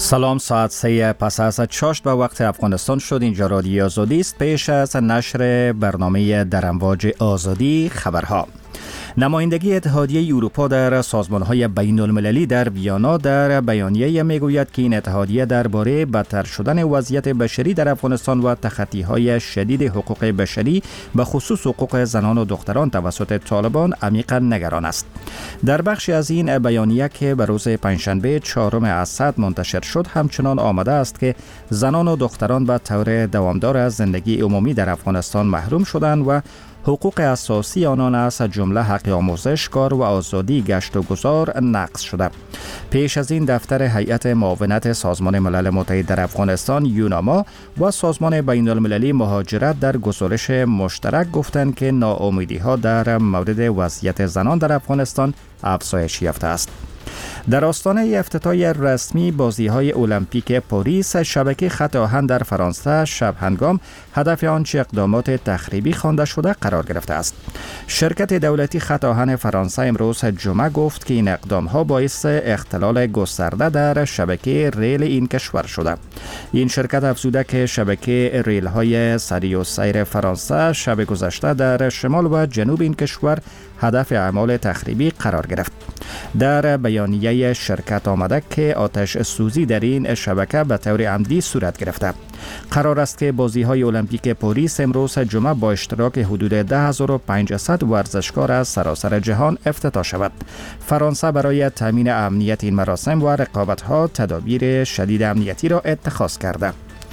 سلام، ساعت 3 پس از چاشت به وقت افغانستان شد. اینجا رادیو آزادی است. پیش از نشر برنامه در امواج آزادی خبرها. نمایندگی اتحادیه اروپا در سازمان‌های بین‌المللی در ویانا در بیانیه میگوید که این اتحادیه درباره بدتر شدن وضعیت بشری در افغانستان و تخطی‌های شدید حقوق بشری به خصوص حقوق زنان و دختران توسط طالبان عمیقاً نگران است. در بخشی از این بیانیه که به روز پنجشنبه 4 اسد منتشر شد همچنان آمده است که زنان و دختران به طور دوامدار از زندگی عمومی در افغانستان محروم شدند و حقوق اساسی آنان از جمله حق آموزش، کار و آزادی گشت و گذار نقض شده. پیش از این دفتر هیئت معاونت سازمان ملل متحد در افغانستان یوناما و سازمان بین المللی مهاجرت در گزارش مشترک گفتند که ناامیدی‌ها در مورد وضعیت زنان در افغانستان افزایش یافته است. در آستانه افتتاح رسمی بازی‌های المپیک پاریس، شبکه خط آهن در فرانسه شب هنگام هدف آنچه اقدامات تخریبی خوانده شده قرار گرفته است. شرکت دولتی خط آهن فرانسه امروز جمعه گفت که این اقدام‌ها باعث اختلال گسترده در شبکه ریل این کشور شده. این شرکت افزوده که شبکه ریل‌های سری و سیر فرانسه شب گذشته در شمال و جنوب این کشور هدف اعمال تخریبی قرار گرفت. در بیانیه شرکت آمده که آتش سوزی در این شبکه به طور عمدی صورت گرفته. قرار است که بازی‌های المپیک پاریس امروز جمعه با اشتراک حدود 10500 ورزشکار از سراسر جهان افتتاح شود. فرانسه برای تامین امنیت این مراسم و رقابت‌ها تدابیر شدید امنیتی را اتخاذ کرده.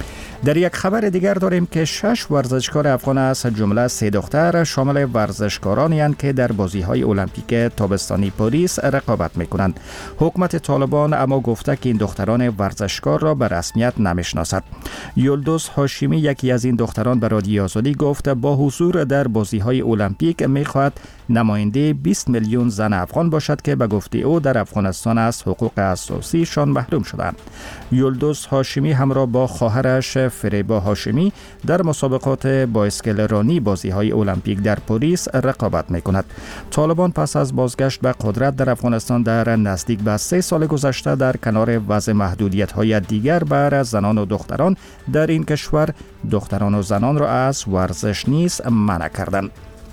در یک خبر دیگر داریم که 6 ورزشکار افغان از جمله 3 دختر شامل ورزشکارانی هستند که در بازی‌های المپیک تابستانی پاریس رقابت می‌کنند. حکومت طالبان اما گفته که این دختران ورزشکار را به رسمیت نمی‌شناسد. یلدوز هاشمی یکی از این دختران به رادیو آزادی گفت با حضور در بازی‌های المپیک می‌خواهد نماینده 20 میلیون زن افغان باشد که به گفته او در افغانستان از حقوق اساسیشان محروم شدند. یلدوز هاشمی همراه با خواهرش فریبا هاشمی در مسابقات بایسکل رانی بازی‌های المپیک در پاریس رقابت می‌کند. طالبان پس از بازگشت به قدرت در افغانستان در نزدیک به 3 سال گذشته در کنار وضع محدودیت‌های دیگر بر زنان و دختران در این کشور دختران و زنان را از ورزش نیز منع کردند.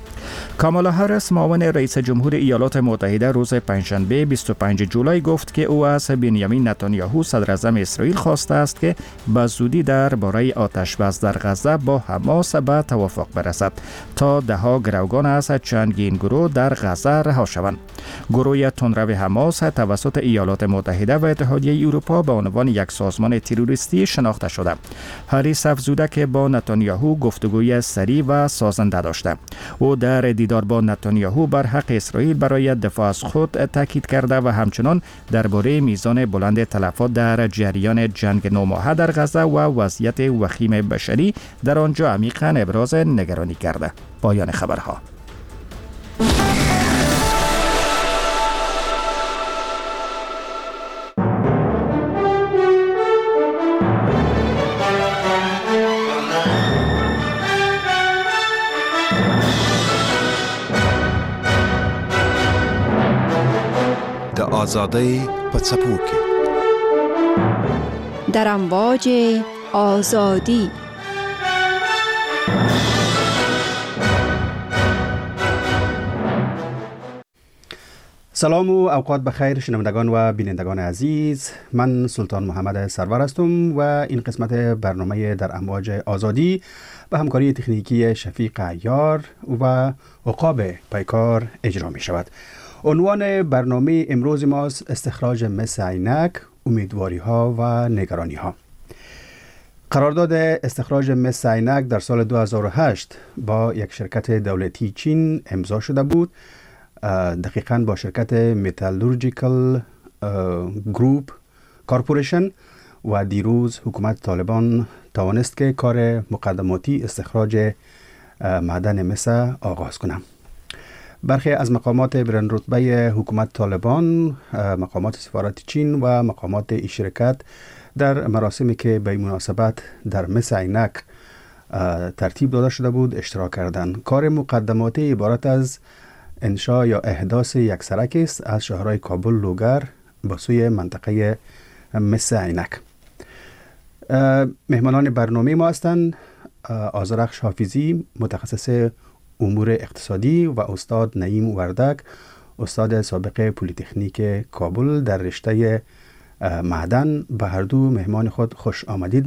کامالا هریس معاون رئیس جمهور ایالات متحده روز پنجشنبه 25 جولای گفت که او از بنیامین نتانیاهو صدراعظم اسرائیل خواسته است که به زودی درباره آتش‌بس در غزه با حماس به توافق برسد تا ده‌ها گروگان از چندین گروه در غزه رها شوند. گروه تندرو حماس توسط ایالات متحده و اتحادیه اروپا به عنوان یک سازمان تروریستی شناخته شده. هریس افزوده که با نتانیاهو گفتگوی سریع و سازنده داشته. او در دیدار با نتانیاهو بر حق اسرائیل برای دفاع از خود تاکید کرده و همچنان درباره میزان بلند تلفات در جریان جنگ نوماهه در غزه و وضعیت وخیم بشری در آنجا عمیقاً ابراز نگرانی کرده. پایان خبرها. آزادی پڅپو کې در امواج آزادی. سلام و اوقات بخیر شنوندگان و بینندگان عزیز، من سلطان محمد سرور هستم و این قسمت برنامه در امواج آزادی به همکاری تکنیکی شفیق عیار و عقاب پیکار اجرا می شود. عنوان برنامه امروز ماست استخراج مس عینک، امیدواری ها و نگرانی ها. قرارداد استخراج مس عینک در سال 2008 با یک شرکت دولتی چین امضا شده بود، دقیقاً با شرکت متالورژیکال گروپ کارپوریشن، و دیروز حکومت طالبان توانست که کار مقدماتی استخراج معدن مس آغاز کنند. برخی از مقامات بلند رتبه حکومت طالبان، مقامات سفارت چین و مقامات این شرکت در مراسمی که به مناسبت در مس عینک ترتیب داده شده بود اشتراک کردند. کار مقدماتی عبارت از انشاء یا احداث یک سرک است از شهرهای کابل لوگر به سوی منطقه مس عینک. مهمانان برنامه ما هستند آذرخش حافظی، متخصص امور اقتصادی، و استاد نعیم وردک، استاد سابق پلی‌تکنیک کابل در رشته معدن. به هر دو مهمان خود خوش آمدید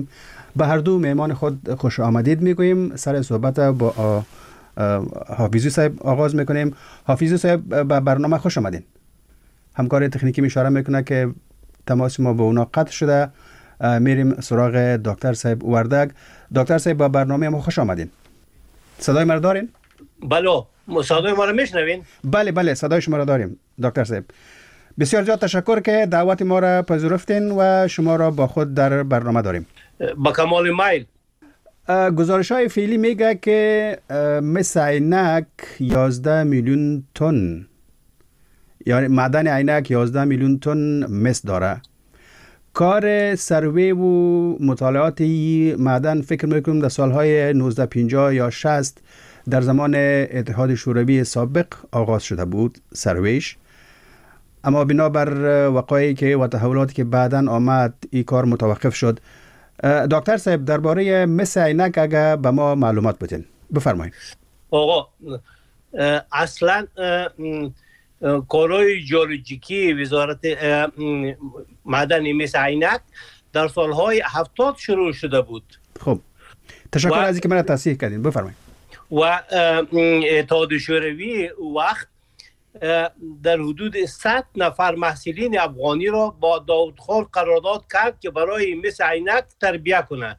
میگوییم. سر صحبت با حافظی صاحب آغاز میکنیم. حافظی صاحب به برنامه خوش آمدین. همکار تکنیکی اشاره میکنه که تماس ما با اونا قطع شده. میریم سراغ دکتر صاحب وردک. دکتر صاحب به برنامه ما خوش آمدین. صدای ما دارین؟ بله، صدای ما رو میشنوین؟ بله صدای شما را داریم دکتر صاحب. بسیار زیاد تشکر که دعوت ما را پذیرفتین و شما را با خود در برنامه داریم. با کمال میل. گزارش های فعلی میگه که مس عینک 11 میلیون تن، یعنی معدن عینک 11 میلیون تن مس داره. کار سروی و مطالعات معدن فکر میکنم در سالهای 1950 یا 60 در زمان اتحاد شوروی سابق آغاز شده بود سرویش، اما بنابر وقایعی که و تحولاتی که بعداً آمد این کار متوقف شد. دکتر صاحب درباره مس عینک اگه به ما معلومات بدین بفرمایید. آقا اصلا کارهای ژئولوژیکی وزارت معدن مس عینک در سالهای 70 شروع شده بود. خب تشکر از اینکه من تصحیح کردین. بفرمایید. و اتحاد شوروی وقت در حدود 100 نفر محصلین افغانی را با داودخان قرارداد کرد که برای مس عینک تربیه کنه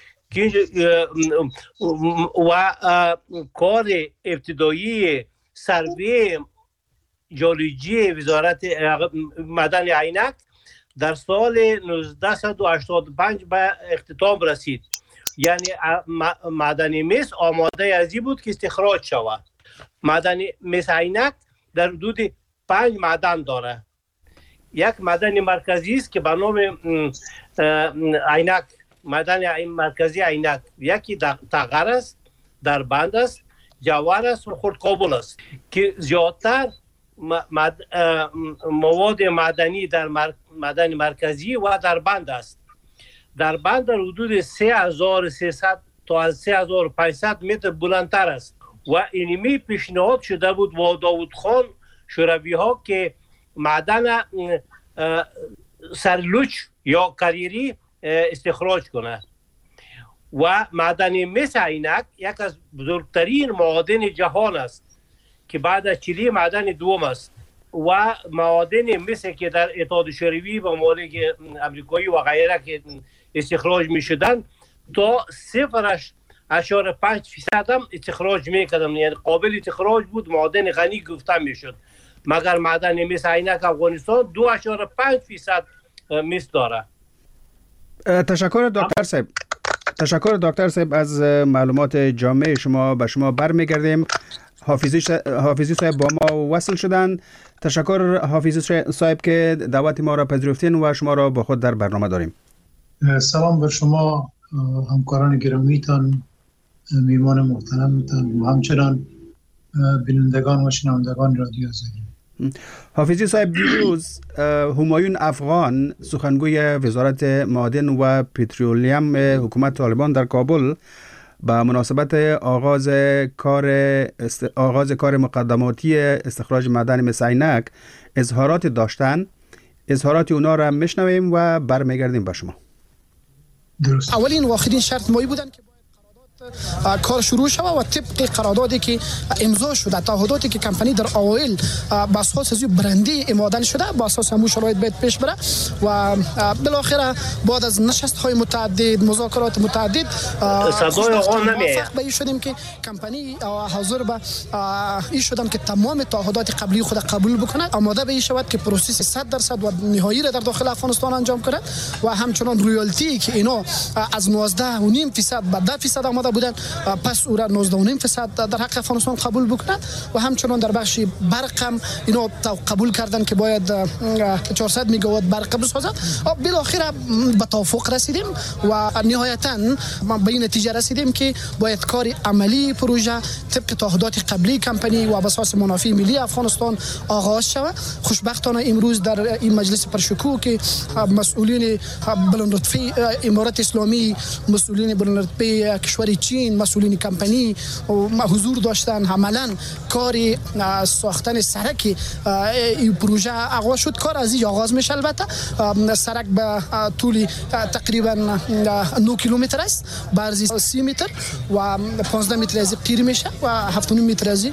و کار ابتدایی سروی ژئولوژی وزارت معدن عینک در سال 1985 به اختتام رسید. یعنی معدن مس آماده از این بود که استخراج شود. معدن مس عینک در حدود 5 معدن داره. یک معدن مرکزی است که به نام عینک، معدن مرکزی عینک، یکی تغر است، دربند است، جوهر است و خردکابل است که زیادتر مواد معدنی در معدن مرکزی و دربند است. دربند در حدود 3300 تا 3500 متر بلندتر است و اینمی پیشنهاد شده بود با داودخان شوروی ها که معدن سرلوچ یا کریری استخراج کنه. و معدن مس عینک یک از بزرگترین معادن جهان است که بعد از چیلی معدن دوم است و معادن مس که در اتحاد شوروی و ممالک امریکایی و غیره که استخراج می شدن تا 0.5% هم استخراج میکردم، یعنی قابل استخراج بود، معادن غنی گفته میشد. مگر معدن مس عینک افغانستان 2.5% مس داره. تشکر دکتر صاحب از معلومات جامع شما. به شما برمیگردیم. حافظی صاحب با ما وصل شدن. تشکر حافظی صاحب که دعوت ما را پذیرفتین و شما را با خود در برنامه داریم. سلام بر شما همکاران گرامیتان، میمان محترمتان و همچنان بینندگان و شنوندگان رادیو آزادی. حافظی صاحب، دیروز همایون افغان، سخنگوی وزارت معادن و پترولیم حکومت طالبان در کابل، به مناسبت آغاز کار مقدماتی استخراج معدن مس عینک اظهارات داشتن. اظهارات اونا را میشنویم و برمیگردیم به شما. درست. اولین و آخرین شرط مایی بودن که کار شروع شد و طبق قراردادی که امضا شده، تعهداتی که کمپانی در اوایل با اساس از برندی معدن شده با اساس همون شرایط باید پیش بره و بالاخره بعد از نشست‌های متعدد، مذاکرات متعدد موافق به این شدیم که کمپانی حاضر به این شدن که تمام تعهدات قبلی خود قبول بکنه، آماده به این شود که پروسس 100% و نهایی را در داخل افغانستان انجام کنه و همچنان رویالتی که اینا از 19.5% به 10% آماده کرده بودند، پس او را 19.5% در حق افغانستان قبول بکنند و همچنان در بخش برق هم اینا قبول کردند که باید 400 میگاوات برق بسازد. بالاخره به توافق رسیدیم و نهایتاً به این نتیجه رسیدیم که باید کار عملی پروژه طبق تعهدات قبلی کمپانی و اساس منافع ملی افغانستان آغاز شود. خوشبختانه امروز در این مجلس پرشکوه که مسئولین بلندرتبه امارات اسلامی، مسئولین بلندرتبه کشور چین، مسئولین کمپانی حضور داشتن، عملاً کار ساختن سرک این پروژه آغاز شد. کار از اینجا آغاز میشه. البته سرک به طول تقریبا 9 کیلومتر است، به عرض 30 متر و 15 متر از قیر میشه و 7.5 متر از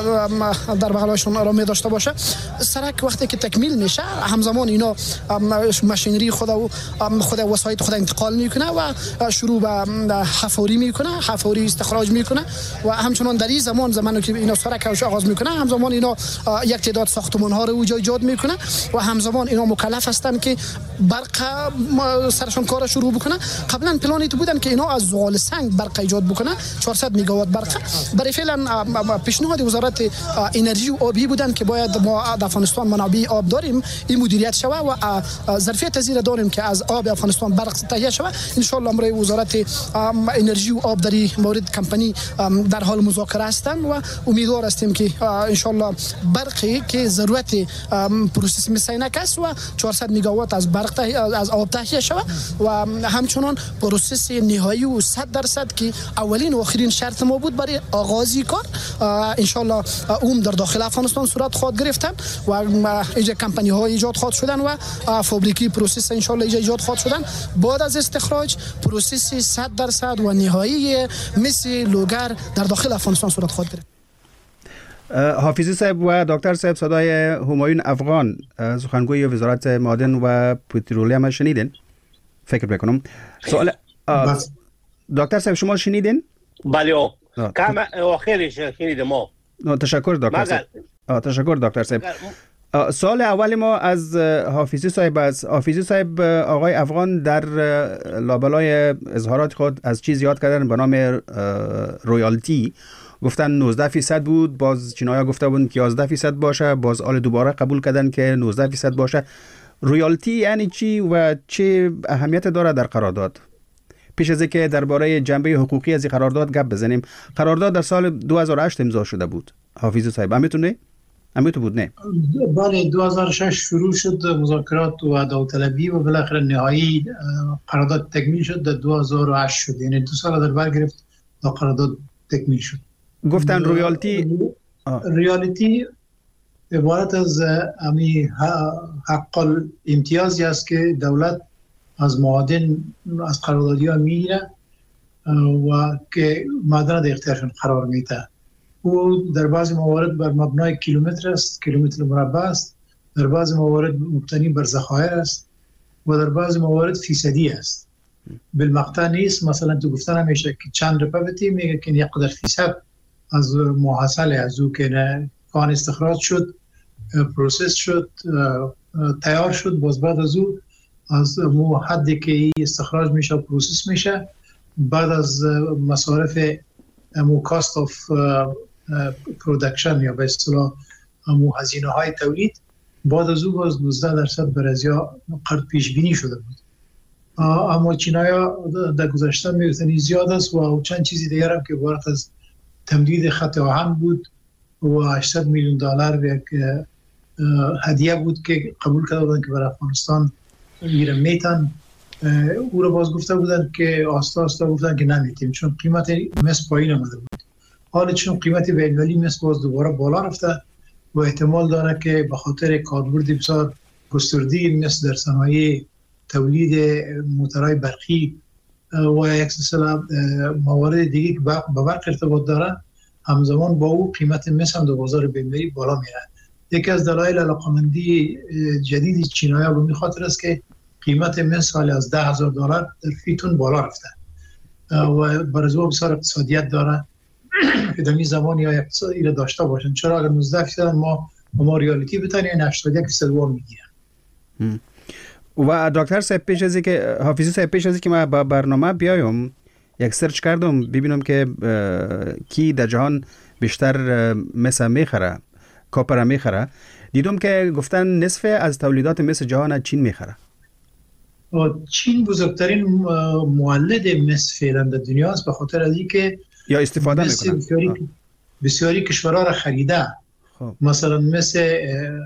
در بغلشون آرامی داشته باشه. سرک وقتی که تکمیل میشه همزمان اینا ماشینری خود وسایط خود انتقال میکنه و شروع به حفاری میکنه، حفاری استخراج میکنه و همچنان در این زمانی که اینا سرک آغاز میکنه همزمان اینا یک تعداد ساختمان ها رو ایجاد میکنه و همزمان اینا مکلف هستن که برق سرشون کار شروع بکنه. قبلا پلانی تو بودن که اینا از زغال سنگ برق ایجاد بکنه 400 میگاوات برق. برای فعلا پیشنهاد وزارت انرژی و آبی بودن که باید ما در افغانستان منابع آب داریم این مدیریت شوه و ظرفیت زیر داریم که از آب افغانستان برق تهیه شوه. ان شاء الله امروز وزارت انرژی و آب در این مورد کمپانی در حال مذاکره هستند و امیدوار هستیم که ان شاء الله برقی که ضرورت پروسس مسینک است و 400 میگاوات از برق از آب تهیه شوه و همچنان پروسس نهایی و 100% که اولین و آخرین شرط ما بود برای آغازی کار ان شاء الله اون در داخل افغانستان صورت خواهد گرفتن و اینجا کمپانی ها ایجاد خواهد شدن و فابریکی پروسس ان شاء الله ایجاد خواهد شدن. بعد از استخراج پروسس 100% و نهایی مثل لوگر در داخل افغانستان صورت خواهد گرفت. حافظی صاحب و دکتر صاحب صدای همایون افغان سخنگوی وزارت معادن و پترولیوم شنیدین؟ فکر بکنم. سوال دکتر صاحب شما شنیدین؟ بله کم آخرش شنیدم ما. تشکر دکتر صاحب. تشکر دکتر صاحب. سوال اول ما از حافظی صاحب است. حافظی صاحب آقای افغان در لابلای اظهارات خود از چیز یاد کردن به نام رویالتی. گفتن 19% بود، باز چینایا گفته بودن که 11% باشه، باز آل دوباره قبول کردن که 19% باشه. رویالتی یعنی چی و چه اهمیت داره در قرارداد؟ پیش از اینکه درباره جنبه حقوقی از این قرارداد گپ بزنیم، قرارداد در سال 2008 امضا شده بود. حافظ صاحب همینطور بود نه؟ بله 2006 شروع شد مذاکرات و داوطلبی و بالاخره نهایی قرارداد تکمیل شد. در 2008 شد، یعنی 2 سال در بر گرفت تا قرارداد تکمیل شد. گفتن رویالتی عبارت از حق الامتیازی است که دولت از معادن از قراردادی ها میگیره و که معدن در اختیارشون قرار میده. او در بعضی موارد بر مبنای کیلومتر است، کیلومتر مربع است، در بعضی موارد مبتنی بر ذخایر است و در بعضی موارد فیصدی است. بالمقطع نیست. مثلا تو گفتن همیشه که چند رپبتی میگه که یک قدر فیصد از محصول از او که کان استخراج شد، پروسس شد، تیار شد، باز بعد از او از حدی که استخراج میشه پروسس میشه، بعد از مصارف کاست آف پرودکشن یا به اصطلاح هزینه های تولید، بعد از او باز 19% برازیا قرض پیش بینی شده بود. اما چینایا در گذشته میگفتن زیاد است و چند چیزی دیگر هم که عبارت از تمدید خط آهن بود و $800 میلیون یک هدیه بود که قبول کرده بودن که برای افغانستان میره میتن. او رو باز گفته بودن که آستا گفتن که نمیتیم چون قیمت مس پایین آمده بود. حالا چون قیمت بین‌المللی مس باز دوباره بالا رفته و احتمال داره که به خاطر کاربرد بسیار گسترده مس در صنایع تولید موتورهای برقی و یک سلسله موارد دیگه که به برق ارتباط داره، همزمان با او قیمت مس هم در بازار بین‌المللی بالا میره. یکی از دلایل علاقه‌مندی جدید چینایا به این خاطر است که قیمت مس حالی از $10,000 در فی تن بالا رفته و برای او بسیار اقتصادیت داره که در این زمان یا اقتصادی را داشته باشن. چرا اگر 19% ما ریالیتی بتانیم 81% وام میگیرن. و دکتر صاحب پیش از اینکه حافظی صاحب پیش از اینکه ما با برنامه بیایم یک سرچ کردم ببینم که کی در جهان بیشتر مس میخره، کاپر میخره. دیدم که گفتن نصف از تولیدات مس جهان از چین میخره. چین بزرگترین مولد مس فعلا در دنیا است، به خاطر از اینکه یا استفاده میکنن. بسیاری کشورها را خریده. مثلا مثل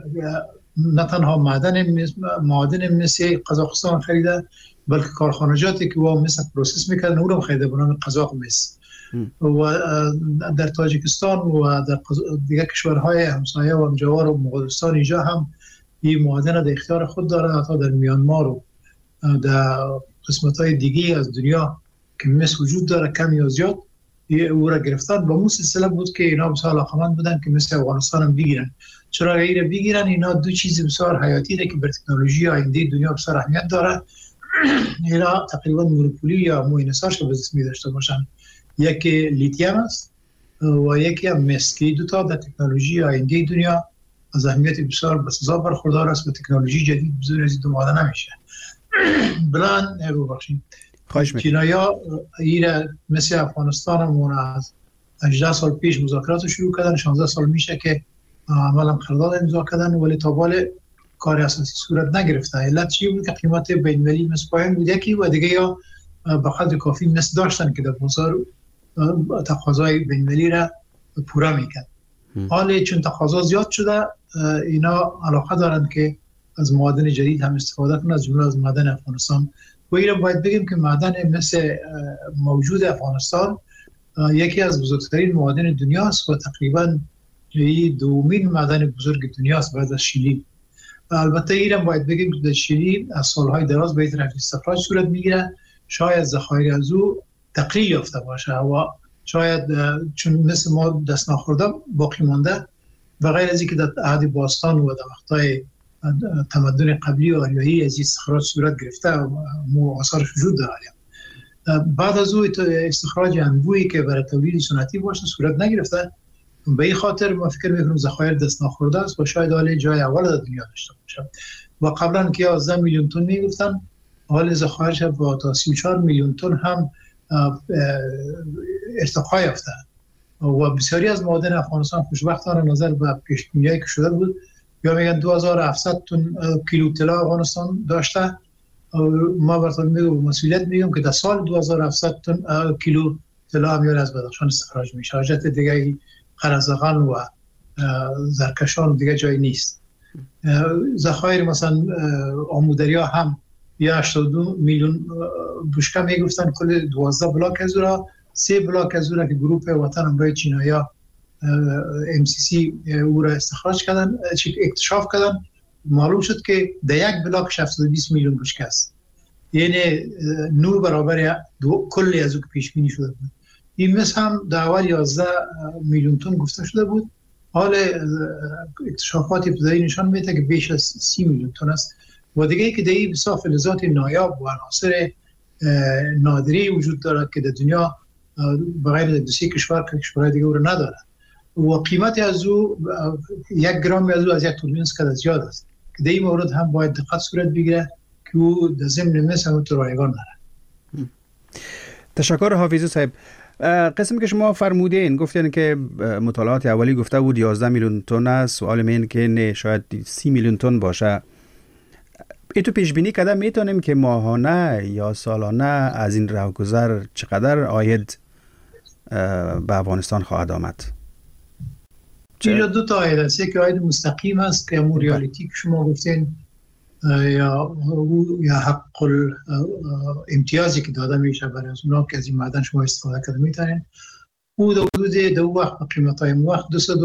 نه تنها معادن مثل قزاقستان خریده، بلکه کارخانجاتی که با مثل پروسس میکردن او را خریده به نام قزاق مس. و در تاجیکستان و در دیگر کشورهای همسایه و همجوار و مغولستان اینجا هم این معادن در اختیار خود داره. حتی در میانمار و در قسمت‌های دیگه از دنیا که مس وجود داره کم یا زیاد او را گرفتن. با مو سلسله بود که اینا بسیار علاقمند بودن که مثل افغانستان هم بگیرن. چرا غیر بگیرن؟ اینا دو چیز بسیار حیاتی ده که بر تکنولوژی آینده دنیا بسیار اهمیت داره. اینا تقریبا مونوپولی یا موینساش به دست می داشته باشن. یکی لیتیم است و یکی هم مس که دو تا در تکنولوژی آینده دنیا از اهمیت بسیار بسزا برخوردار است و تکنولوژی جدید بزرگ از دو ماده نمیشه. بلان ببخشید چینایا ایره مثل افغانستان همون از 18 سال پیش مذاکرات شروع کردن. 16 سال میشه که عملا قرارداد امضا کردن، ولی تا حال کار اساسی صورت نگرفته. علت چی بود؟ که قیمت بین‌المللی مس پایین بود یکی و دیگه یا به قدر کافی مس داشتن که در بازار تقاضای بین‌المللی را پورا میکرد. حالا چون تقاضا زیاد شده اینا علاقه دارن که از معادن جدید هم استفاده کنند، از جمله از معدن افغانستان. و این رو باید بگیم که معدن مثل موجود افغانستان یکی از بزرگترین معادن دنیا است و تقریبا دومین معدن بزرگ دنیا است بعد از شیلی. البته این رو باید بگیم که در شیلی از سالهای دراز به طرف استخراج صورت میگیره. شاید ذخایر از او تقلیل یافته باشه و شاید چون مثل ما دست نخورده باقی مانده و غیر از اینکه در عهد باستان و در وقتهای تمدن قبلی و آریایی از استخراج صورت گرفته و آثارش وجود داره. بعد از او استخراج انبویی که برای تولید سنتی باشه صورت نگرفته. به این خاطر ما فکر میکنم ذخایر دست نخورده است و شاید حال جای اول در دنیا داشته باشه. و قبلا که 11 میلیون تن میگفتن، حال ذخایرش با تا 34 میلیون تن هم ارتقا یافته و بسیاری از معادن افغانستان خوشبختانه نظر به پیشبینی‌هایی که شده بود یا میگن 2700 تن کیلو طلا افغانستان داشته. ما براتون میگم مسئولیت میگم که در سال 2700 تن کیلو طلا هم از بدخشان استخراج میشه. حاجت دیگه قرزغان و زرکشان دیگه جای نیست. ذخایر مثلا آمودریا هم یا 82 میلیون بشکه میگفتن کل 12 بلاک از را 3 بلاک از را که گروه وطن امرای چینایا MCC او را استخراج کردن، اکتشاف کردن. معلوم شد که در یک بلاک 720 میلیون بشکه است، یعنی 9 برابر کلی از او که پیش بینی شده بود. این مس هم در اول 11 میلیون تن گفته شده بود. حال اکتشافات ابتدایی نشان میده که بیش از 30 میلیون تن است. و دیگه که دیگه بسیار فلزات نایاب و عناصر نادری وجود دارد که در دنیا بغیر دو سه کشور که کشورهای دیگه رو نداره و قیمت از او 1 گرم از او از 1 توربین اسکات زیاد است که در این مورد هم باید دقت صورت بگیره که او در ضمن مس هم تو رایگان داره. تشکر حافظی صاحب. قسمی که شما فرمودین گفتین که مطالعات اولی گفته بود 11 میلیون تن است. سوال این که نه شاید 30 میلیون تن باشه. تو پیش بینی کرده میتونیم که ماهانه یا سالانه از این راهگذر چقدر عاید به افغانستان خواهد آمد؟ اینجا دو تا عاید است. یک عاید مستقیم است که همون ریالیتی که شما گفتین یا حق امتیازی که داده میشه برای از اونا که از این معدن شما استفاده کرده میتونین. او در حدود دو وقت قیمت های وقت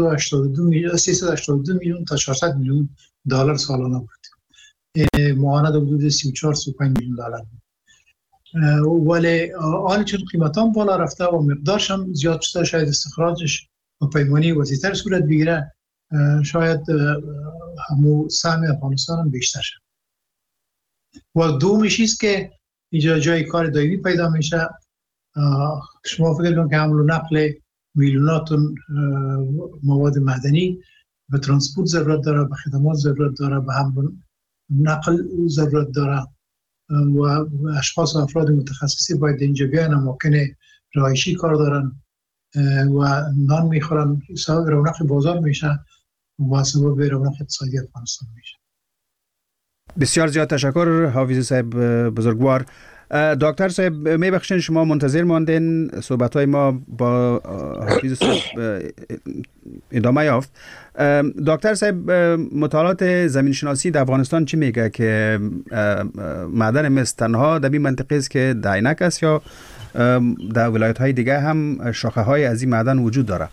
382 میلیون تا 400 میلیون دلار سالانه بود. ماهانه در حدود 34-35 میلیون دلار بود. ولی حالا چون قیمت هم بالا رفته و مقدارش هم زیاد شده شاید استخراجش و پیمانی وسیع‌تر صورت بگیره، شاید همون سهم افغانستان هم بیشتر شد. و دومش است که اینجا جای کار دائمی پیدا میشه. شما فکر کنید که حمل و نقل میلیونات مواد معدنی به ترانسپورت ضرورت داره، به خدمات ضرورت داره، به حمل نقل ضرورت داره و اشخاص و افراد متخصصی باید اینجا بیان، اماکن رهایشی کار دارن و نان میخورن، سبب رونق بازار میشه و سبب رونق اقتصادی افغانستان میشه. بسیار زیاد تشکر حافظ صاحب بزرگوار. دکتر صاحب میبخشین شما منتظر ماندین، صحبت‌های ما با حافظ صاحب ادامه یافت. دکتر صاحب، مطالعات زمین شناسی در افغانستان چی میگه که معدن مس تنها در این منطقه است که در عینک است یا در ولایت های دیگه هم شاخه های از این معدن وجود داره؟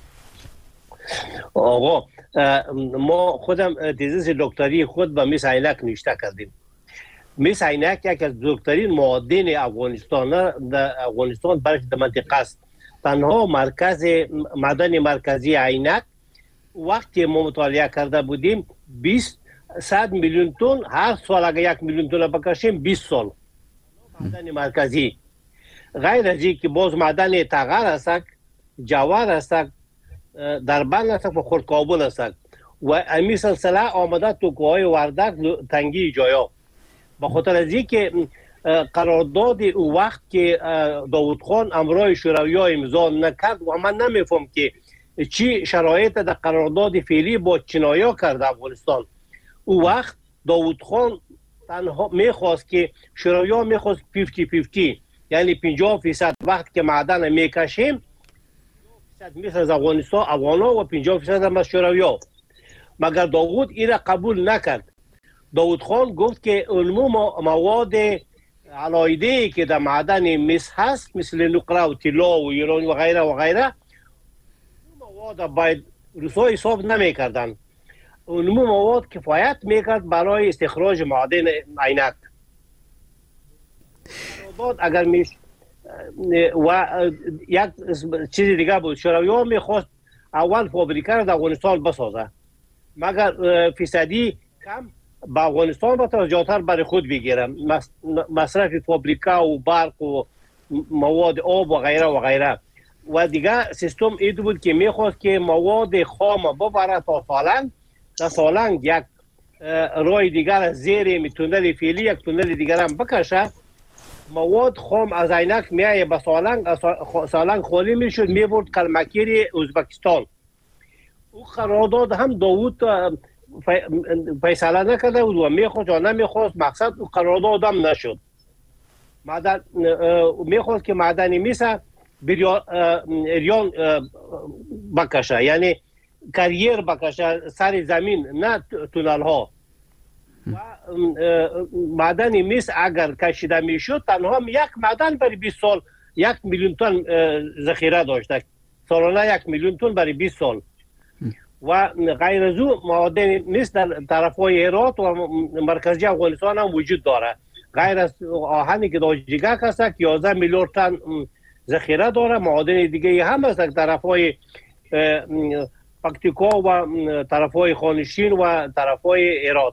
آقا ما خودم تزیس دکتری خود به مس عینک نوشته کردیم. مس عینک یک از بزرگترین معادن افغانستان در افغانستان برای منطقه است. تنها مرکز معدن مرکزی عینک وقتی ما مطالعه کرده بودیم 100 میلیون تن، هر سال اگر 1 میلیون تن بکشیم 20 سال معدن مرکزی. غیر از این که باز معدن تغر است، جوهر است، دربند است و خرد کابل است و امی سلسله آمده تو کوههای وردک تنگی جایا. به خاطر از این که قرارداد او وقت که داوود خان امرای شوروی‌ها امضا نکرد و من نمیفهم که چی شرایط در قرارداد فعلی با چینایا کرده افغانستان. او وقت داوود خان تنها میخواست که شوروی‌ها میخواست 50-50، یعنی 50% وقت که معدن میکشیم 50% میشه از افغانستان افغانا و 50% هم از شوروی‌ها. مگر داوود این را قبول نکرد. داوود خان گفت که علمو مواد علایده‌ای که در معدن مس هست مثل نقره و طلا و یورانیم و غیره و غیره، مواد باید روس‌ها حساب نمی‌کردن. علمو مواد کفایت میکرد برای استخراج معدن عینک. اگر و یک چیز دیگه بود، شوروی‌ها میخواست اول فابریکه را در افغانستان بسازه، مگر فیصدی کم با افغانستان با توجهاتر برای خود بگیرم، مصرف فابریکه و برق و مواد آب و غیره و غیره. و دیگه سیستم این بود که میخواست که مواد خام ببره تا سالنگ، در سالنگ یک راه دیگر زیر تونل فعلی یک تونل دیگر هم بکشه، مواد خام از عینک میایه به سالنگ خالی میشد میبرد کلمکیر ازبکستان. او قرارداد هم داوود فیصله نکرده بود و میخواست یا نمیخواست، مقصد او قرارداد هم نشد. میخواست که معدنی میسه ریان بکشه، یعنی کریر بکشه سر زمین، نه تونل ها. و معدن میس اگر کشیده میشد تنها یک معدن برای 20 سال 1 میلیون تن ذخیره داشته، سالانه 1 میلیون تن برای 20 سال. و غیر از او معادن میس در طرفهای هرات و مرکزی افغانستان هم وجود داره. غیر از آهنی که در جیگک هست 11 میلیون تن ذخیره داره. معادن دیگه هم هست در طرفهای پکتیکا و طرفهای خانشین و طرفهای هرات.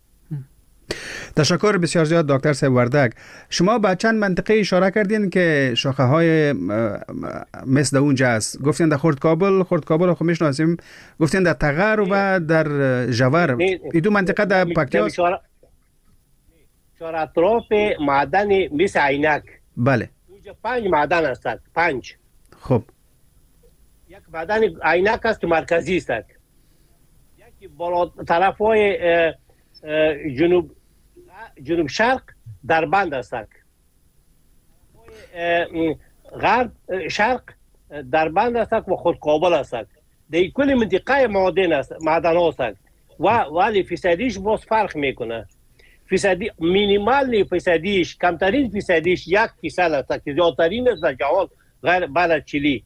تشکر بسیار زیاد دکتر صاحب وردک. شما به چند منطقه اشاره کردین که شاخه های مثل اونجا است. گفتین در خرد کابل رو خب میشناسیم، گفتین در تغر و در جوهر. این دو منطقه در پکتیا است. چهار اطراف معدن مثل عینک. بله. اونجا 5 معدن هستند. 5. خب. یک معدن عینک است که مرکزی است. یکی بالا طرفای جنوب شرق دربند است، غرب شرق دربند است و خود کابل است. در کل منطقه معدن است ولی فیصدیش باز فرق میکنه. فیصدی مینیمال فیصدیش، کمترین فیصدیش 1% است که زیادترین است در جهان غیر بعد چیلی.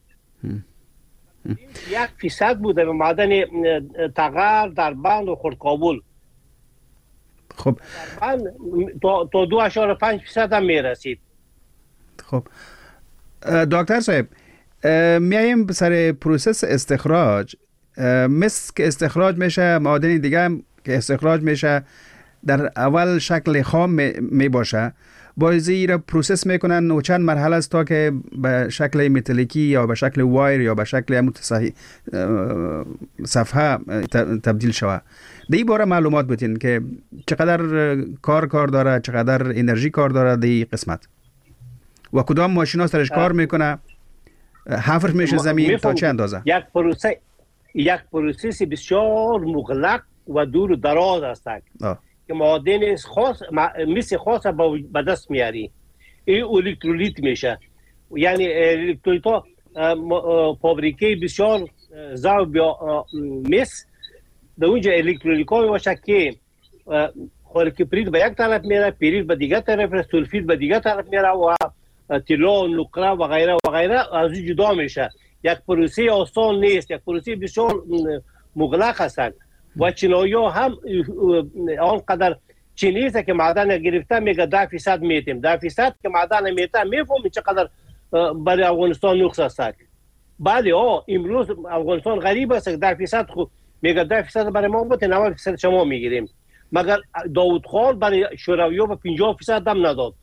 1% بوده به معدن تغر، دربند و خود کابل. خب تا 2.5% هم میرسید. خب دکتر صاحب، میایم سر پروسس استخراج. مثل که استخراج میشه معادن دیگه هم که استخراج میشه در اول شکل خام می باشه بازی را پروسس میکنن و چند مرحله است تا که به شکل متالیکی یا به شکل وایر یا به شکل صفحه تبدیل شود. در این باره معلومات بتین که چقدر کار داره، چقدر انرژی کار داره در این قسمت و کدام ماشینا سرش کار میکنه، حفر میشه زمین تا چه اندازه؟ یک پروسس بسیار مغلق و دور دراز است که معادن خاص مثل خاص به دست میاری. این الکترولیت میشه، یعنی الکترولیت ها فابریکه بسیار ضرب یا مس در اونجا الکترولیت ها میباشه که کبریت به یک طرف میره، پیریت به دیگه طرف، سولفید به دیگه طرف میره و طلا، نقره و غیره از این جدا میشه. یک پروسه آسان نیست، یک پروسه بسیار مغلق هستند و چینایی ها هم آنقدر چینیست که معدن گرفته میگه 10% میتیم، 10% که معدن میتیم میفهمی چقدر برای افغانستان نقص است. بله امروز افغانستان غریب است، 10% خود میگه 10% برای ما بوده، 90% شما میگیریم. مگر داود خان برای شوروی‌ها به 50% هم نداد.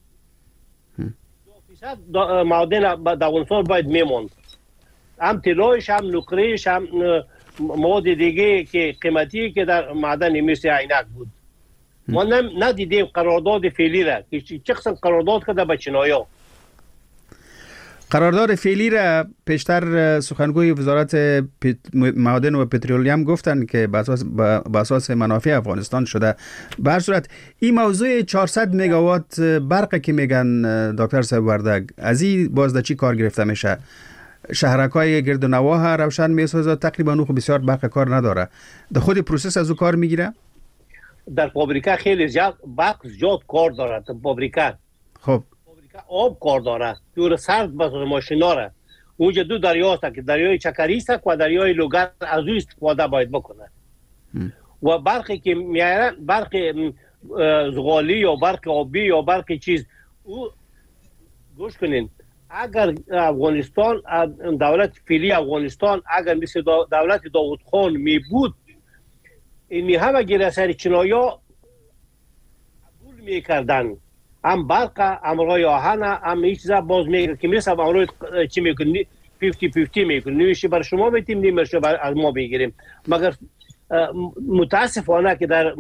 50% معدن در افغانستان باید میموند، هم طلایش هم نقرهش هم مواد دیگه که قیمتی که در معدن مثل عینک بود. ما ندیدیم قرارداد فعلی را که چه قسم قرارداد کرده با چینایی‌ها. قرارداد فعلی را پیشتر سخنگوی وزارت معادن و پترولیم گفتن که به اساس منافع افغانستان شده. به هر صورت این موضوع 400 مگاوات برق که میگن دکتر صاحب وردگ، از این باز در چی کار گرفته میشه؟ شهرکای گرد و نواح روشن میسازه، تقریبا اون بسیار برق کار نداره. در خود پروسس از او کار میگیره؟ در فابریکه خیلی زیاد برق زیاد کار داره. در فابریکه خب آب کار داره، دور سرد بس ماشینا را. اونجا دو دریا است که دریای چکریست و دریای لوگر، از او استفاده باید بکنه. و برقی که میاره، برق زغالی یا برق آبی یا برق چیز، او گوش کنین، اگر افغانستان دولت فعلی افغانستان اگر مثل دولت داود خان می بود، این همه گیر سر چینایی‌ها قبول میکردن، هم برق هم رای آهن هم هیچ چیزا باز میگه که مثل امروز چی میکنی 50-50 میکنی، نیمش بر شما میتیم نیمش از ما بگیریم. مگر متاسفانه که در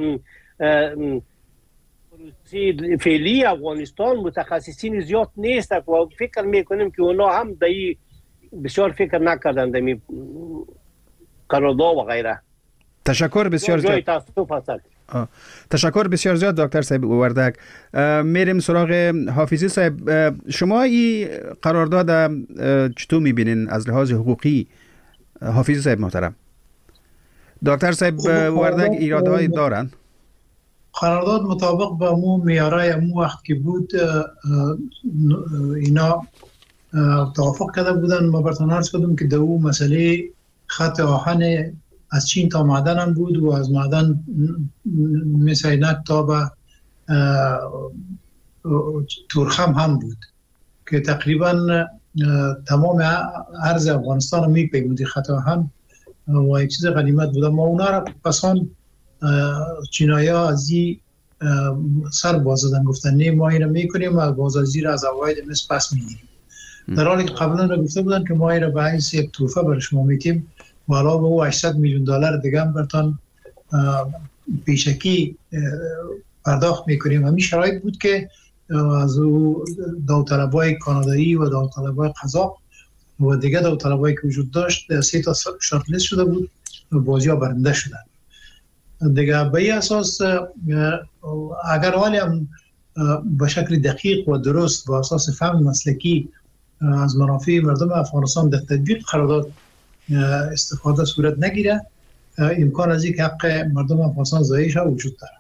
فعلی افغانستان متخصصین زیاد نیست و فکر میکنیم که اونا هم دایی بسیار فکر نکردن دمی قرارداد و غیره. تشکر بسیار زیاد. تشکر بسیار زیاد دکتر صاحب وردگ. میریم سراغ حافظی صاحب. شما این قرارداد چطور میبینین از لحاظ حقوقی؟ حافظی صاحب محترم، دکتر صاحب وردگ ایرادهای دارن؟ قرارداد مطابق با مو میارای مو وقت که بود اینا توافق کرده بودن. ما براتون عرض کردم که دو مسئله خط آهن از چین تا معدن هم بود و از معدن مثل عینک تا به تورخم هم بود که تقریبا تمام ارز افغانستان رو میپیمودی خط آهن و یک چیز غنیمت بود. ما اونا را پسان چینایی ها از این سر بازدن گفتن نه ما این را میکنیم و بازازی را از عواید مثل پس میگیریم، در حالی که قبلا را گفته بودن که ما این را به حیث یک تحفه برای شما میتیم و علاوه به او 800 میلیون دلار دیگه هم برتان پیشکی پرداخت میکنیم. همین شرایط بود که از داوطلبای کانادایی و داوطلبای قزاق و دیگه داوطلبایی که وجود داشت 3 تا شارت لیست شده بود و بازی ها برنده شدن دیگه. به این اساس اگر حالی هم به شکل دقیق و درست و اساس فهم مسلکی از منافع مردم افغانستان در تطبیق قرارداد استفاده صورت نگیره، امکان از اینکه حق مردم افغانستان ضایع شود وجود داره.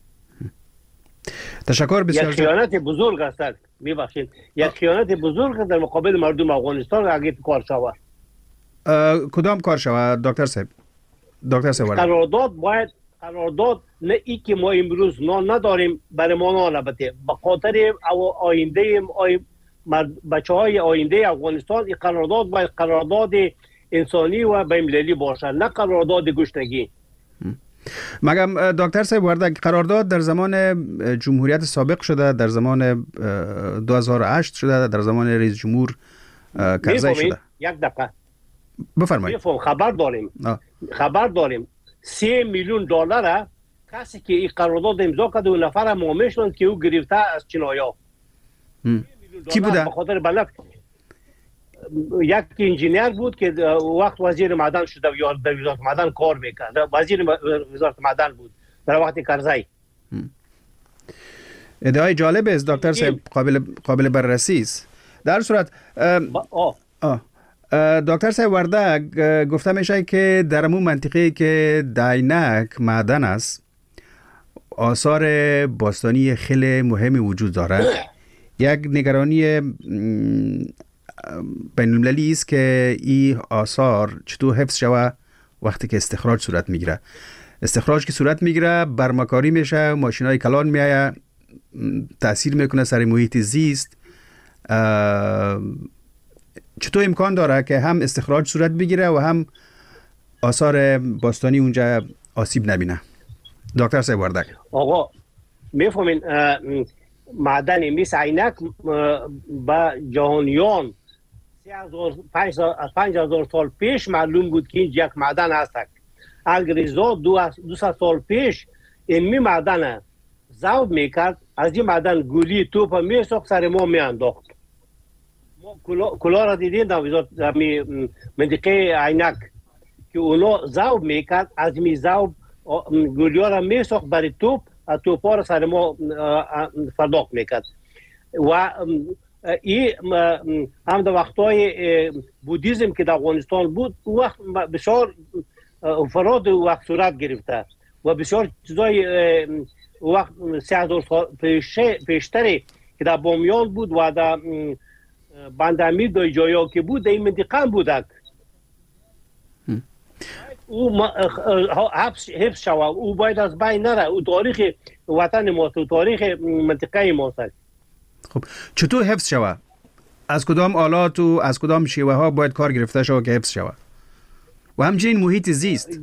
تشکر بسیار. یک خیانت بزرگ است، میبخشید، یک خیانت بزرگ در مقابل مردم افغانستان اگه کار شود. کدام کار شود دکتر صاحب؟ دکتر صاحب قرارداد باید قرارداد نه ای که ما امروز نان نداریم برای ما نان البته به خاطر آینده بچهای آینده افغانستان این قرارداد باید قرارداد انسانی و بین‌المللی باشه، نه قرارداد گشنگی. مگم دکتر صاحب وردک قرارداد در زمان جمهوریت سابق شده، در زمان 2008 شده، در زمان رئیس جمهور کرزی شده. یک دقیقه بفرمایید. خبر داریم 3 میلیون دلار کسی که این قرارداد امضا کرده و نفر معامله شدند که او گرفته از چینایا. کی بوده؟ به خاطر بلد یک انجینیر بود که وقت وزیر معدن شده یا در وزارت معدن کار میکرد. وزیر وزارت معدن بود در وقت کرزی. ادعای جالب است دکتر صاحب، قابل بررسی است. در صورت دکتر صاحب وردک گفته میشه که در همون منطقه که داینک معدن است آثار باستانی خیلی مهمی وجود دارد. یک نگرانی بین‌المللی است که این آثار چطور حفظ شوه وقتی که استخراج صورت میگیره. استخراج که صورت میگیره برمکاری میشه، ماشینای کلان میایه، تأثیر میکنه سر محیط زیست. چطور امکان داره که هم استخراج صورت بگیره و هم آثار باستانی اونجا آسیب نبینه؟ دکتر صاحب وردک. آقا میفهمین معدن مثل عینک با جهانیان 5000 سال پیش معلوم بود که این یک معدن است. انگریزا 200 سال پیش این معدن ذوب میکرد، از این معدن گولی توپ میساخت سر ما میانداخت. ما کلا را دیدیم در منطقه عینک که اونا ذوب میکرد، از این ذوب گولی ها را میساخت برای توپ، از توپ ها را سر ما پرداخت میکرد. و این هم در وقتای بودیزم که در افغانستان بود او وقت بسیار فراد وقت صورت گرفته و بسیار چیزای وقت 3000 سال پیشتری که در بامیان بود و در بندامیر در جایا که بود در این منطقه هم بودک. او حفظ شوه، او باید از بین نره. او تاریخ وطن ماست و تاریخ منطقه ماست. خب چطور حفظ شوه؟ از کدام آلات و از کدام شیوه ها باید کار گرفته شوه که حفظ شوه؟ و همچنین محیط زیست.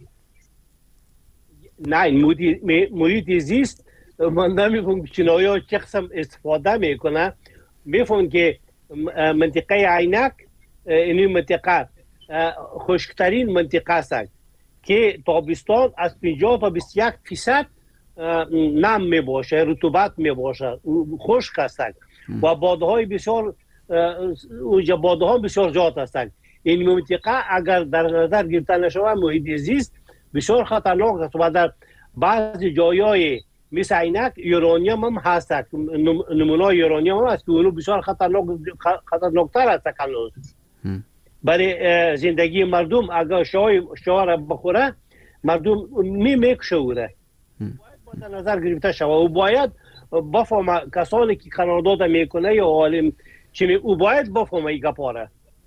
نه محیط زیست من نمیفهم چینایی ها چه قسم استفاده میکنه. میفهم که منطقه عینک این منطقه خشکترین منطقه است که تابستان از 50 تا 21% نم میباشه، رطوبت میباشه، خشک است و بادهای بسیار بادها بسیار زیاد هستند. این منطقه اگر در نظر گرفته نشود محیط زیست بسیار خطرناک است و در بعضی جایای مثل عینک یورانیم هم هست، نمونه یورانیم هم هست که اونو بسیار خطرناکتر است. برای زندگی مردم اگر شاه را بخوره مردم میکشه اوره. باید در نظر گرفته شود و باید بفهمه کسانی که قرارداد میکنه یا عالم چی او باید بفهمه این گپاره.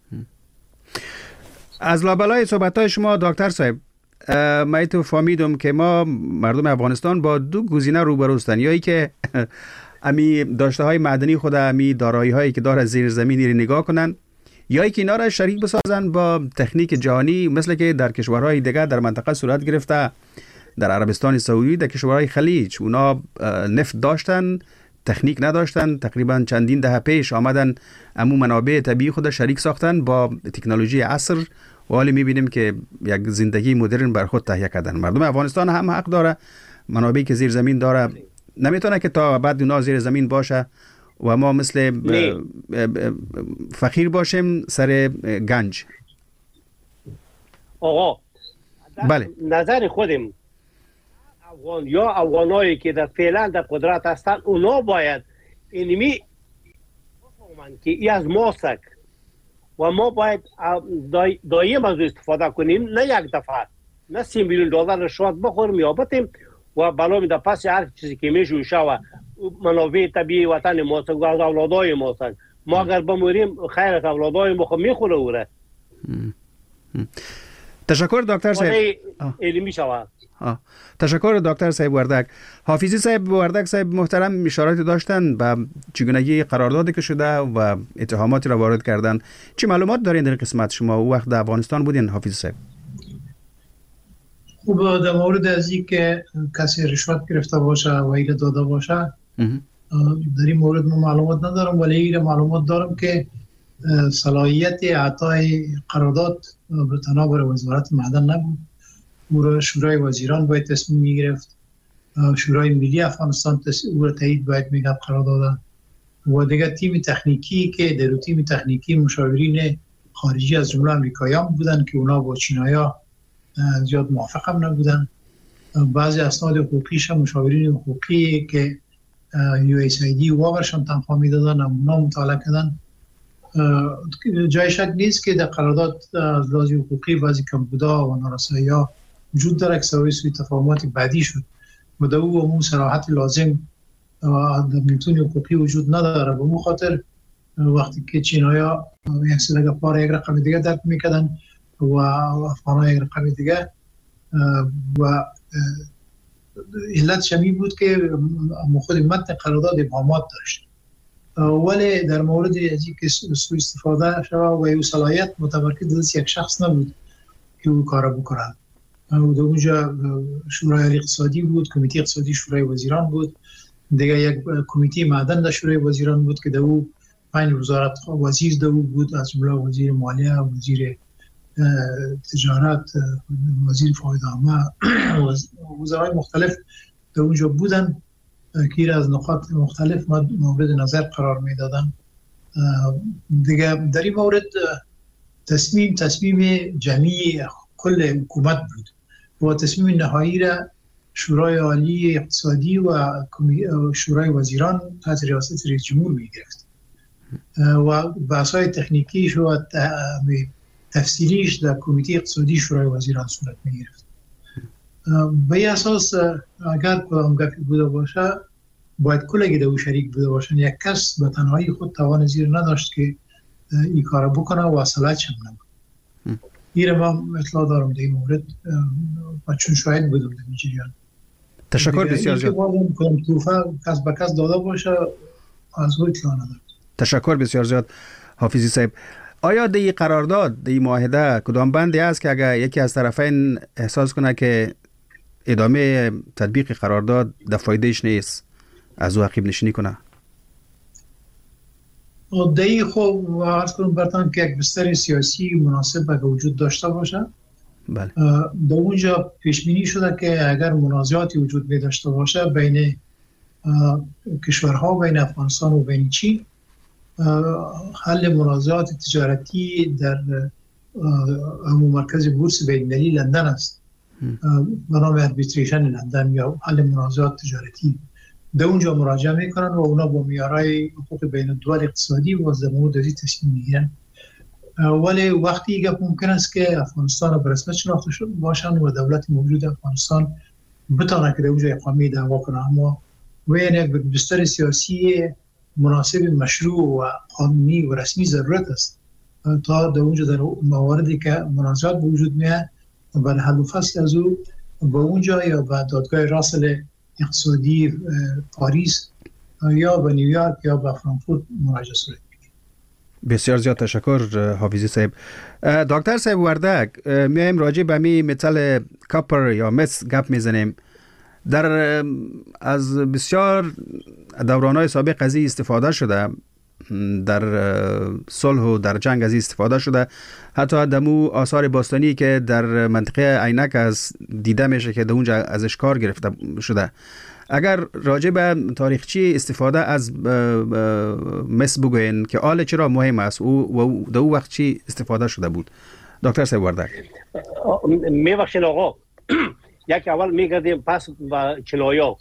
از لابلای صحبت‌های شما دکتر صاحب من تو فهمیدم که ما مردم افغانستان با دو گزینه روبرو هستند، یا ای که امی داشته های معدنی خود، امی دارایی هایی که داره زیر زمینی رو نگاه کنن، یا ای که اینا را شریک بسازن با تکنیک جهانی مثل که در کشورهای دیگه در منطقه صورت گرفته. در عربستان سعودی، در کشورهای خلیج اونا نفت داشتن، تکنیک نداشتن، تقریبا چندین دهه پیش آمدن امو منابع طبیعی خود شریک ساختن با تکنولوژی عصر و حالی میبینیم که یک زندگی مدرن بر خود تهیه کردن. مردم افغانستان هم حق داره، منابعی که زیر زمین داره نمیتونه که تا بعد اونا زیر زمین باشه و ما مثل فقیر باشیم سر گنج. آقا بله نظر خودم افغانایی که در فعلا در قدرت هستن اونا باید اینمی بفهمن که ای از ماست و ما باید دایم از استفاده کنیم، نه یک دفعه، نه 3 میلیون دلار رشوت بخوریم یا بتیم و بلا در پس هر چیزی که میشه شوه منابع طبیعی وطن ماست و از اولادای ماست. ما اگر بموریم خیر از اولادای ما خود میخوره اوره. تشکر دکتر صاحب. علمی شود. تشکر دکتر صاحب وردک. حافظی صاحب وردک صاحب محترم اشاراتی داشتن به چگونگی قراردادی که شده و اتهاماتی را وارد کردن. چه معلومات دارین در قسمت شما؟ وقت در افغانستان بودین حافظی صاحب؟ خوب در مورد از این که کسی رشوت گرفته باشه و ایره داده باشه در این مورد من معلومات ندارم، ولی ایره معلومات دارم که صلاحیت اعطای قرارداد به تنها بر وزارت معدن نبود. او را شورای وزیران باید تصمیم میگرفت، شورای ملی افغانستان او را تایید باید میکرد قرارداد، و دیگه تیم تکنیکی که در تیم تکنیکی مشاورین خارجی از جمله امریکاییان بودن که اونا با چینایا زیاد موافق هم نبودن. بعضی اسناد حقوقیش هم مشاورین حقوقی که USAID واقعشان تنخواه میدادن اونا مطالعه کردن. جای شک نیست که در قرارداد از لحاظ حقوقی بعضی کمبودها و نارسایی‌ها وجود داره که سوی تفاهمات بعدی شد و در او صراحت لازم در میتون حقوقی وجود نداره. به اون خاطر وقتی که چینایا یک سلگه پار یک رقم دیگه درک میکردن و افغان‌ها یک رقم دیگه، و علت شمی بود که خود متن قرارداد ابهامات داشت، ولی در مورد از اینکه سوء استفاده شده و او صلاحیت متمرکز دست یک شخص نبود که او کار بکنه. در اونجا شورای اقتصادی بود، کمیته اقتصادی شورای وزیران بود، دیگه یک کمیته معدن در شورای وزیران بود که در او 5 وزارت وزیر در او بود، از جمله وزیر مالیه، وزیر تجارت، وزیر فاید عامه، وزرای مختلف در اونجا بودن که از نقاط مختلف مورد نظر قرار میدادن. دیگه در این مورد تصمیم جمعی کل حکومت بود و تصمیم نهایی را شورای عالی اقتصادی و شورای وزیران تحت ریاست رئیس جمهور میگرفت و بحث‌های تکنیکیش و تفصیلیش در کمیته اقتصادی شورای وزیران صورت میگرفت. به این اساس اگر کدام گفتی بوده باشه باید کلگی در او شریک بوده باشن. یک کس به تنهایی خود توان زیر نداشت که این کار بکنه و اصلاحش هم نبود. این من اطلاع دارم در این مورد و چون شاهد بودم در این جریان. تشکر بسیار زیاد. کدام توفه کس به کس داده باشه از او اطلاع ندارم. تشکر بسیار زیاد حافظی صاحب. آیا در این قرارداد، در این معاهده کدام بندی است که اگر یکی از طرفین احساس کنه که ادامه تطبیق قرارداد در فایدهش نیست از او عقب نشینی کنه؟ دهی خوب عرض کنم برتان که یک بستر سیاسی مناسب به وجود داشته باشه. بله. در اونجا پیشبینی شده که اگر منازعاتی وجود می داشته باشه بین کشورها، بین افغانستان و بین چین، حل منازعات تجارتی در مرکز بورس بین‌المللی لندن است به نام اربیتریشن لندن یا حل منازعات تجارتی. در اونجا مراجعه میکنن و اونا با معیارهای حقوق بین الدول اقتصادی و در مورد ازی تصمیم میگیرن. ولی وقتی گپ ممکن است که افغانستان به رسمیت شناخته باشن و دولت موجود افغانستان بتونه که در اونجا اقامه دعوا کنه، اما و یک بستر سیاسی مناسب مشروع و قانونی و رسمی ضرورت است تا در اونجا در مواردی که منازعات وجود میاد برای حل و فصل از او به اونجا یا به دادگاه راسل اقتصادی پاریس یا به نیویورک یا به فرانکفورت مراجعه صورت میگیره. بسیار زیاد تشکر حافظی صاحب. دکتر صاحب وردک، میایم راجع به می مثال کاپر یا مس گپ میزنیم. در از بسیار دورانهای سابق از این استفاده شده، در صلح و در جنگ از این استفاده شده. حتی دمو آثار باستانی که در منطقه عینک از دیده میشه که در اونجا ازش کار گرفته شده. اگر راجع به تاریخچی استفاده از مس بگوین که آل چرا مهم است و در اون وقت چی استفاده شده بود؟ دکتر صاحب وردک. میبخشید آقا، یک اول میگردیم پس و چنایا.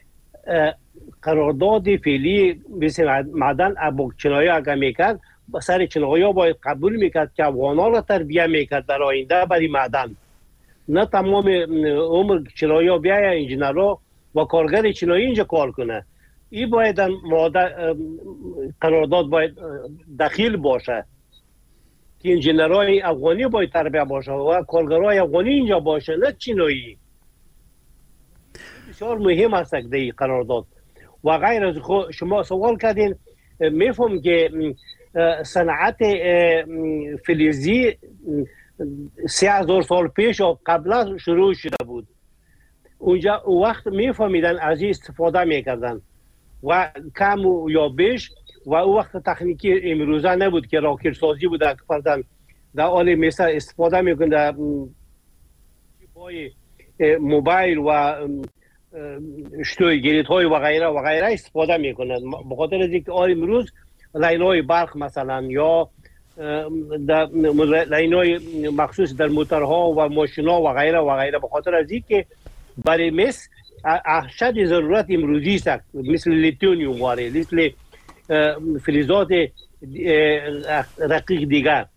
قرارداد فعلی مثل معدن ابو چنایا اگر میکرد سر چنایا باید قبول میکرد که افغانان را تربیه میکرد در آینده برای معدن، نه تمام عمر چنایا بیاید انجینرها و کارگر چنایی اینجا کار کنه. این باید قرارداد باید دخیل باشه که انجینرهای افغانی باید تربیه باشه و کارگرهای افغانی اینجا باشه، نه چینایی. بسیار مهم است در قرارداد. و غیر از شما سوال کردین، میفهم که صنعت فلزی 3000 سال پیش و قبل از شروع شده بود. اونجا وقت میفهمیدن از این استفاده میکردن و کم یا بیش و او وقت تکنیکی امروزه نبود که راکت سازی بود که پردن در حال مثل استفاده میکنن در موبایل و شتوی گریت های و غیره استفاده میکنن. بخاطر از اینکه امروز لاینای برق مثلا یا لاینای مخصوص در موتورها و ماشینا و غیره بخاطر از اینکه برای مس اشد ضرورت امروزی است، مثل لیتیوم واره، مثل فلزات رقیق دیگر.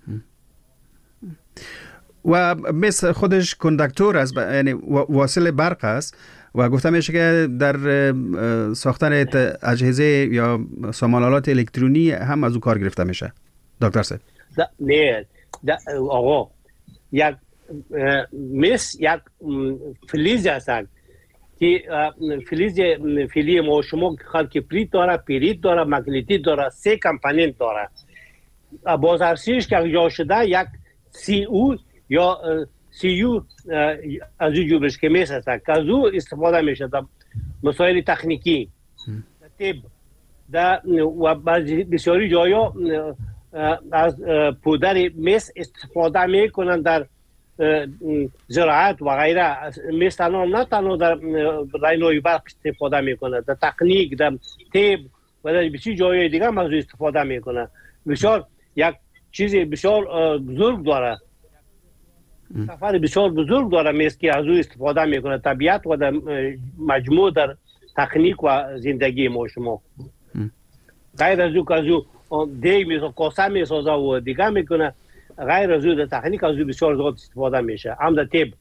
و مس خودش کندکتور است، یعنی واصل برق است و گفته میشه که در ساختن اجهزه یا سامان‌آلات الکترونی هم از او کار گرفته میشه. دکتر صاحب نه آقا، یک مس یک فلز است که فلی ما شما خلق پلیت داره، پیریت داره، مگنیتیت داره، 3 کامپوننت داره. بازرسیش که جا شده یک سی او یا سی یو از او جورش که مس است که از او استفاده میشه در مسائل تکنیکی طب و بسیاری جایا از پودر مس استفاده میکنن در زراعت و غیره. مس نه تنها در لاینای برق استفاده میکنه، در تکنیک، در طب و در بسیاری جای دیگه هم از او استفاده میکنه. بسیار یک چیز بسیار بزرگ داره، سفر بسیار بزرگ داره مس که از او استفاده میکنه طبیعت و در مجموع در تکنیک و زندگی ما شما. غیر از او که از او دیگ میسازه، کاسه میسازه و دیگه میکنه، غیر از او در تکنیک از او بسیار زیاد استفاده میشه، هم در طب.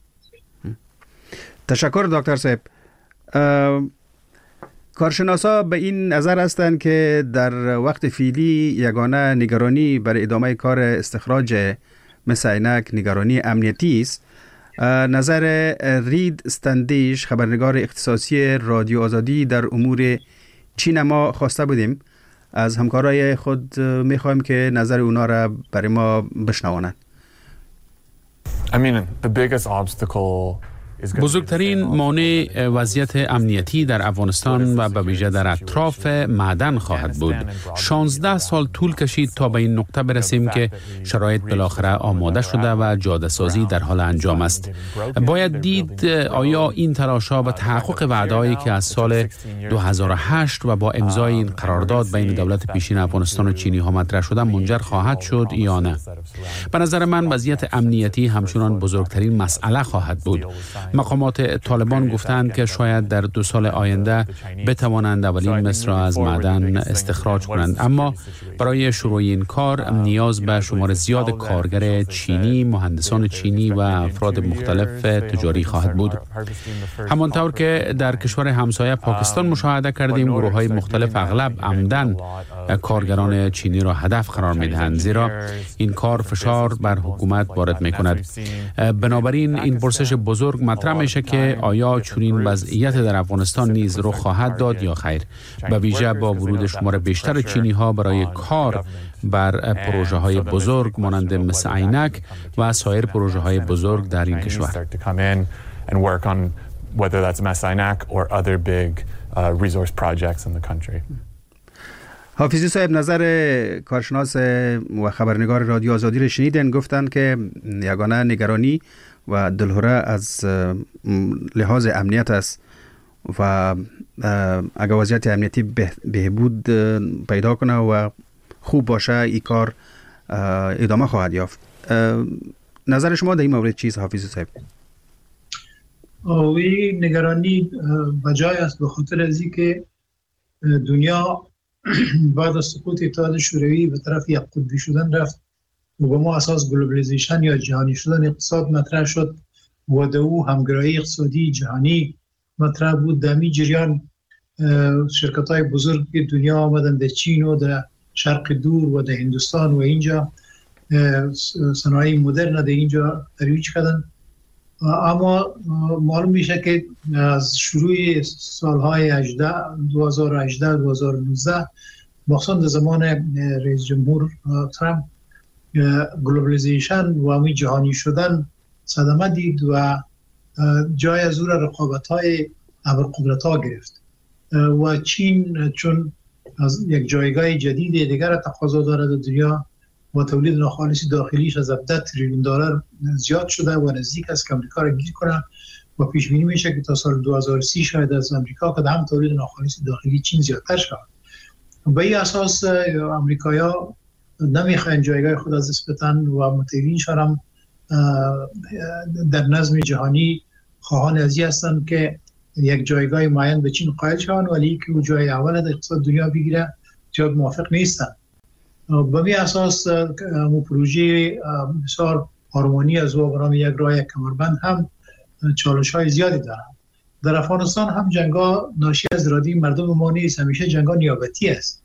تشکر دکتر صاحب. کارشناسا به این نظر هستند که در وقت فعلی یگانه نگرانی برای ادامه کار استخراج مثل عینک نگرانی امنیتی است. نظر رید استندیش، خبرنگار اختصاصی رادیو آزادی در امور چین، ما خواسته بودیم از همکارای خود میخوایم که نظر اونا را برای ما بشنوانند. بزرگترین مانع وضعیت امنیتی در افغانستان و به ویژه در اطراف معدن خواهد بود. 16 سال طول کشید تا به این نقطه برسیم که شرایط بالاخره آماده شده و جاده سازی در حال انجام است. باید دید آیا این تلاش‌ها به تحقق وعده‌ای که از سال 2008 و با امضای این قرارداد بین دولت پیشین افغانستان و چینی ها مطرح شده منجر خواهد شد یا نه. به نظر من وضعیت امنیتی همچنان بزرگترین مسئله خواهد بود. مقامات طالبان گفتند که شاید در 2 سال آینده بتوانند اولین مس را از معدن استخراج کنند، اما برای شروع این کار نیاز به شمار زیاد کارگر چینی، مهندسان چینی و افراد مختلف تجاری خواهد بود. همانطور که در کشور همسایه پاکستان مشاهده کردیم، گروه‌های مختلف اغلب عمدن کارگران چینی را هدف قرار می‌دهند، زیرا این کار فشار بر حکومت وارد می‌کند. بنابراین این پرسش بزرگ مطرح میشه که آیا چنین وضعیت در افغانستان نیز رخ خواهد داد یا خیر، به ویژه با ورود شمار بیشتر چینی ها برای کار بر پروژه های بزرگ مانند مثل عینک و سایر پروژه های بزرگ در این کشور. حافظی صاحب، نظر کارشناس و خبرنگار رادیو آزادی را شنیدن. گفتند که یگانه نگرانی و دلهره از لحاظ امنیت است و اگر وضعیت امنیتی بهبود پیدا کنه و خوب باشه این کار ادامه خواهد یافت. نظر شما در این مورد چیست حافظی صاحب؟ این نگرانی بجای است، به خاطر از اینکه دنیا بعد از سقوط اتحاد شوروی به طرف یک قطبی شدن رفت و با ما اساس گلوبالیزیشن یا جهانی شدن اقتصاد مطرح شد و در او همگرایی اقتصادی جهانی مطرح بود. در می جریان شرکت‌های بزرگ دنیا آمدن در چین و در شرق دور و در هندوستان و اینجا صنایع مدرن در اینجا ترویج کردن. اما معلوم میشه که از شروع سالهای 2018 2019 مخصوصا در زمان رئیس جمهور ترامپ گلوبالیزیشن و امی جهانی شدن صدمه دید و جای از او را رقابت‌های ابرقدرت‌ها گرفت و چین چون از یک جایگاه جدید دیگر تقاضا دارد در دنیا و تولید ناخالص داخلیش از 17 تریلیون دلار زیاد شده و نزدیک است که امریکا را گیر کنه و پیش بینی میشه که تا سال 2030 شاید از امریکا که هم تولید ناخالص داخلی چین زیادتر شود. به این اساس امریکایی‌ها نمیخواین جایگاه خود از دست بدن و متحدینشان هم در نظم جهانی خواهان ازی هستند که یک جایگاه معین به چین قائل شوند، ولی که او جای اول در اقتصاد دنیا بگیره زیاد موافق نیستند. به این اساس پروژه بسیار هارمونی از و برای یک راه کمربند هم چالش‌های زیادی دارند. در افغانستان هم جنگ‌ها ناشی از اراده مردم ما نیست، همیشه جنگ‌ها نیابتی است.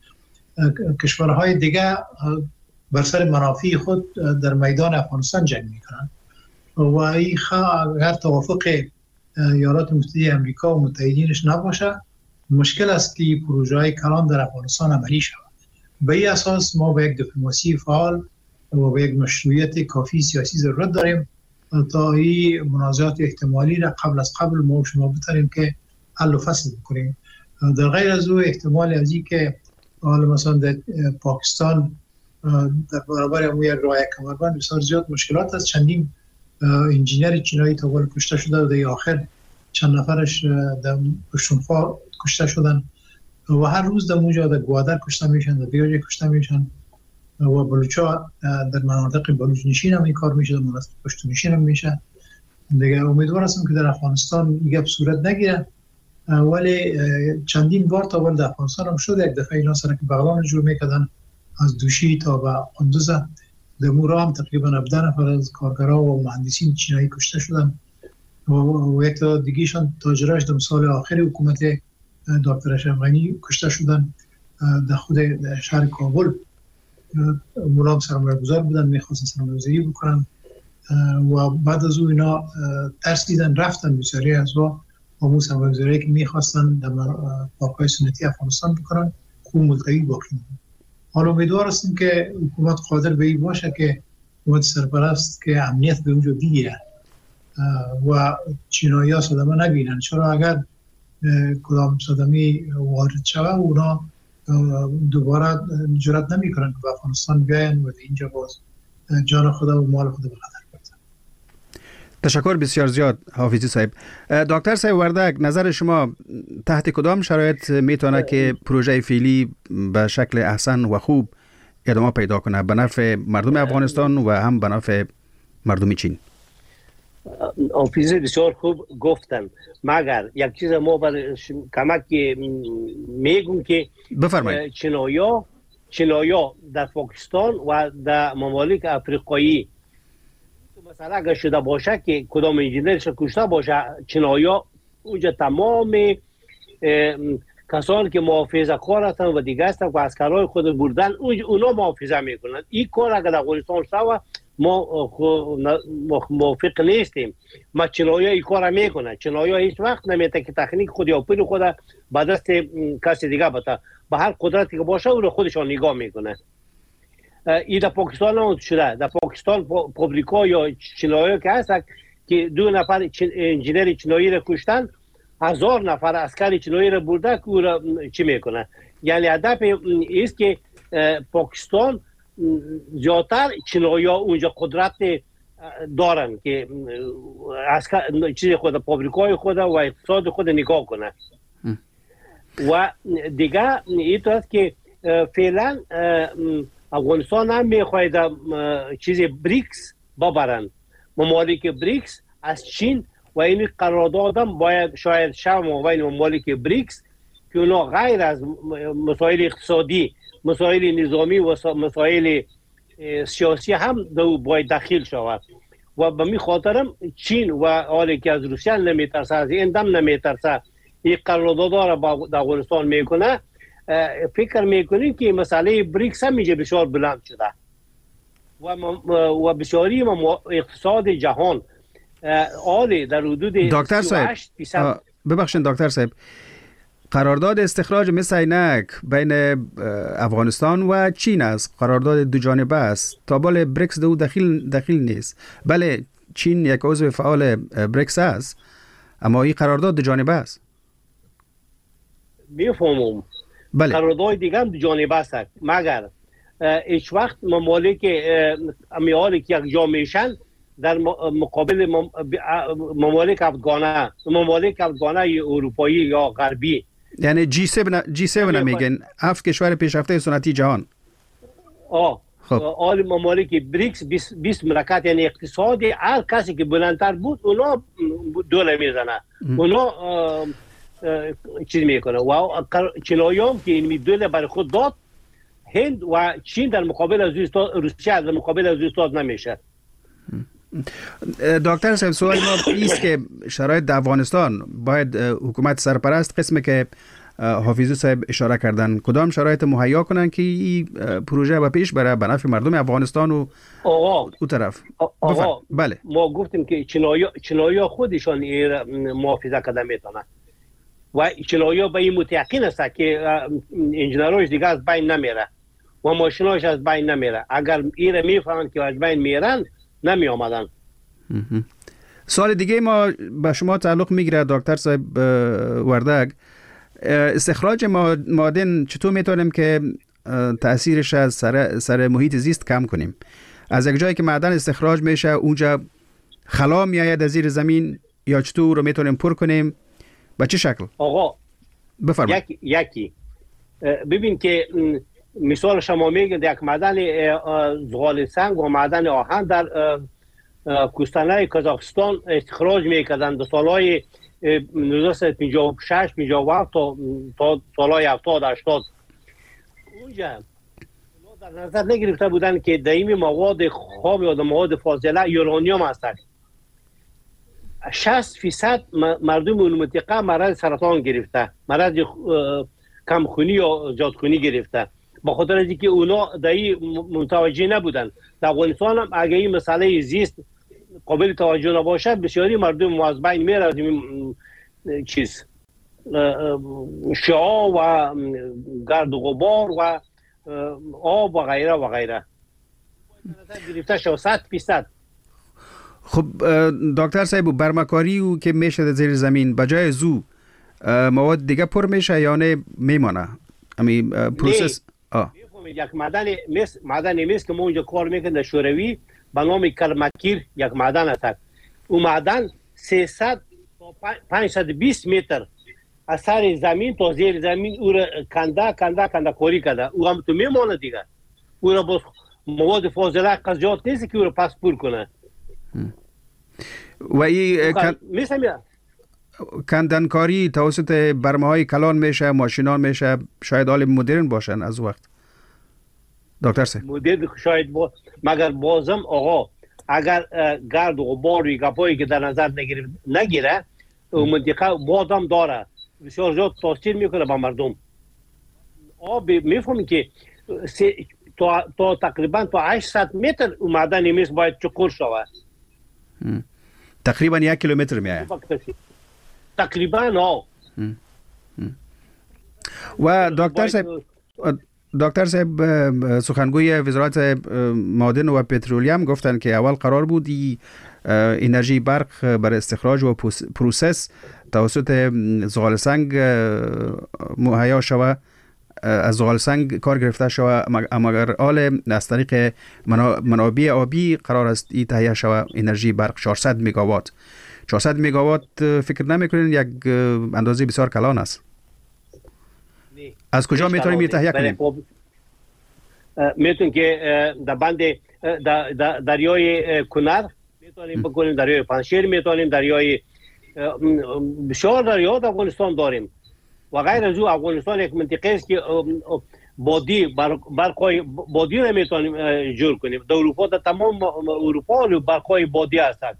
کشورهای دیگه بر سر منافع خود در میدان افغانستان جنگ میکنند و این اگر توافق ایالات متحده آمریکا و متحدینش نباشه مشکل است که پروژه‌های کلان در افغانستان عملی شود. به این اساس ما به یک دیپلماسی فعال و به یک مشروعیت کافی سیاسی ضرورت داریم تا این منازعات احتمالی را قبل ما و شما بتونیم که حل و فصل بکنیم. در غیر از او احتمال از این که حالا مثلا در پاکستان در برابر امو یک راه کمربند بسیار زیاد مشکلات است. چندین انجینر چینایی تا حالا کشته شده و در آخر چند نفرش در پشتونخوا کشته شدن و هر روز در اونجا در گوادر کشته میشن، در بیاجه کشته میشن و بلوچا در مناطق بلوچ نشین هم این کار میشه، در مناطق پشتون نشین هم میشه. دیگه امیدوار هستم که در افغانستان این گپ صورت نگیره، ولی چندین بار تا در افغانستان هم شده. یک دفعه اینا سر که بغلان جور میکردن از دوشی تا به قندوز، در مورا هم تقریبا 17 نفر از کارگرها و مهندسین چینایی کشته شدن و یک تا دیگهشان تاجراش در سال آخر حکومت دکتر اشرف غنی کشته شدن در خود شهر کابل. مورا هم سرمایه‌گذار بودن، میخواستن سرمایه‌گذاری بکنن و بعد از اون اینا ترسیدن رفتن بسیاری از همون سرمایه‌گذاری که میخواستن در پارک‌های سنتی افغانستان بکنن خوب ملتوی باقی موند. حالا امیدوار هستیم که حکومت قادر به این باشه که حکومت سرپرست که امنیت به اونجا بگیره و چینایی‌ها صدمه نبینن، چرا اگر کدام صدمه وارد شود اونا دوباره جرأت نمی‌کنن که به افغانستان بیاین و اینجا باز جان خدا و مال خدا به خطر بندازن. تشکر بسیار زیاد حافظی صاحب. دکتر صاحب وردک، نظر شما تحت کدام شرایط میتونه که پروژه فعلی به شکل احسن و خوب ادامه پیدا کنه به نفع مردم افغانستان و هم به نفع مردم چین؟ حافظی بسیار خوب گفتن، مگر یک چیز ما برای کمک میگم که بفرمایید. چینایا در پاکستان و در ممالک افریقایی مثلا اگر شده باشه که کدام انجینرش کشته باشه، چینایا اونجا تمام کسانی که محافظه کار هستن و دیگه هستن و عسکرهای خود بردن اونا محافظه میکنن. این کار اگر در افغانستان شده ما موافق نیستیم. ما چینایا این کار میکنن. چینایا هیچ وقت نمیته که تکنیک خود یا پول خود به دست کسی دیگه بده، به هر قدرتی که باشه اون خودشان نگاه میکنه. این در پاکستان هم شده. در پاکستان پابریکا یا چینایی که هست که 2 نفر انجینر چینایی را کشتن، 1000 نفر عسکر چینایی را برده که او را چی میکنه. یعنی هدف است که پاکستان زیادتر چینایی ها اونجا قدرت دارن که عسکر چیز خود پابریکای خود و اقتصاد خود نگاه کنه. و دیگه این تو است که فعلا افغانستان هم میخواهد چیز بریکس ببرن. ممالک بریکس از چین و این قرارداد هم باید شاید شب بین ممالک بریکس که اونا غیر از مسائل اقتصادی، مسائل نظامی و مسائل سیاسی هم باید داخل شود. و به می خاطرم چین و حالی که از روسیه نمیترسه، از این دم نمیترسه، این قرارداد را در افغانستان میکنه، فکر میکنیم که مسئله بریکس هم میشه بسیار بلند شده و بسیاری اقتصاد جهان حالی در حدود دکتر صاحب ببخشید دکتر صاحب، قرارداد استخراج مثل عینک بین افغانستان و چین است، قرارداد دو جانبه است. تا بال بریکس دو دخیل نیست. بله چین یک عضو فعال بریکس است، اما این قرارداد دو جانبه است. میفهمم. بله. قرارداد دیگه هم دو جانبه است، مگر هیچ وقت ممالک امیالی که یک جا میشن در مقابل ممالک افغانه اروپایی یا غربی، یعنی G7 نمیگن، 7 کشور پیشرفته صنعتی جهان. خب آل ممالک بریکس 20 مملکت، یعنی اقتصاد هر کسی که بلندتر بود اونا دوله میزنه، اونا چیز میکنه. و چینایی‌ها که این دوله برای خود داد، هند و چین در مقابل از روسیه در مقابل از استاد نمیشه. دکتر صاحب سوال ما ایست که شرایط در افغانستان باید حکومت سرپرست، قسمی که حافظی صاحب اشاره کردن، کدام شرایط مهیا کنن که این پروژه به پیش بره به نفع مردم افغانستان و او طرف؟ بله ما گفتیم که چینایی‌ها خودشان محافظه کردن میتونن و چینایی‌ها به این متیقن است که انجینرهاش دیگه از بین نمیره و ماشیناش از بین نمیره. اگر ایره میفهمن که از بین میرن نمی آمدن. سوال دیگه ما به شما تعلق میگیره دکتر صاحب وردگ. استخراج معادن چطور میتونیم که تأثیرش از سر محیط زیست کم کنیم؟ از یک جایی که معدن استخراج میشه اونجا خلا میآید از زیر زمین، یا چطور رو میتونیم پر کنیم؟ به چه شکل؟ آقا بفرمایید. یکی ببین که مثال شما میگید یک معدن زغال سنگ و معدن آهن در کوهستان‌های کازاخستان استخراج میکردن در سالهای 1956 57 تا سالهای 70 80. اونجا در نظر نگرفته بودن که دائمی مواد خام یا مواد فاضله یورانیوم هست. 60% مردم اون منطقه مرض سرطان گرفته، مرض کمخونی یا زیادخونی گرفته، با خاطر از اینکه اونا دایی متوجه نبودن. در افغانستان هم اگه این مسئله زیست قابل توجه نباشه، بسیاری مردم از بین میره از این چیز شعاع و گرد و غبار و آب و غیره و غیره گرفته شد 100%. خب دکتر صاحب برمکاری او که میشه در زیر زمین بجای زو مواد دیگه پر میشه یا نه میمانه؟ همین پروسس یک معدن میست که ما اونجا کار میکنه در شوروی به نام کرمکیر، یک معدن است. اون معدن 300 تا 520 متر از سر زمین تا زیر زمین او را کنده کاری کرده. او هم تو میمانه دیگه. او را با مواد فاضله قضیات نیست که او را پس پر کنه. و این کندنکاری توسط برمه‌های کلان میشه، ماشینان میشه، شاید حال مدرن باشن از وقت دکتر صاحب. مدرن شاید مگر بازم آقا اگر گرد و غبار و گپایی که در نظر نگیره منطقه بادم داره، بسیار زیاد تاثیر میکنه با مردم. آب میفهمی که تا تقریبا تا 800 متر معدن میست باید چکور شود. تقریبا 1 کیلومتر میایه تقریبا. و دکتر صاحب سخنگوی وزارت معادن و پترولیوم گفتن که اول قرار بود انرژی برق برای استخراج و پروسس توسط زغال سنگ مهیا شود، از زغال سنگ کار گرفته شود، اما اگر آل از طریق منابع آبی قرار است این تهیه شود انرژی برق 400 مگاوات. 400 مگاوات فکر نمیکنین یک اندازه بسیار کلان است؟ از کجا میتونیم تهیه کنیم؟ میتونیم که در بند دریای کنر میتونیم بکنیم، دریای پنشیر میتونیم، دریای بسیار دریا در افغانستان داریم و غیر از او افغانستان یک منطقه است که بادی برقای بادی نمیتونیم جور کنیم. در اروپا در تمام اروپا برقای بادی هستند،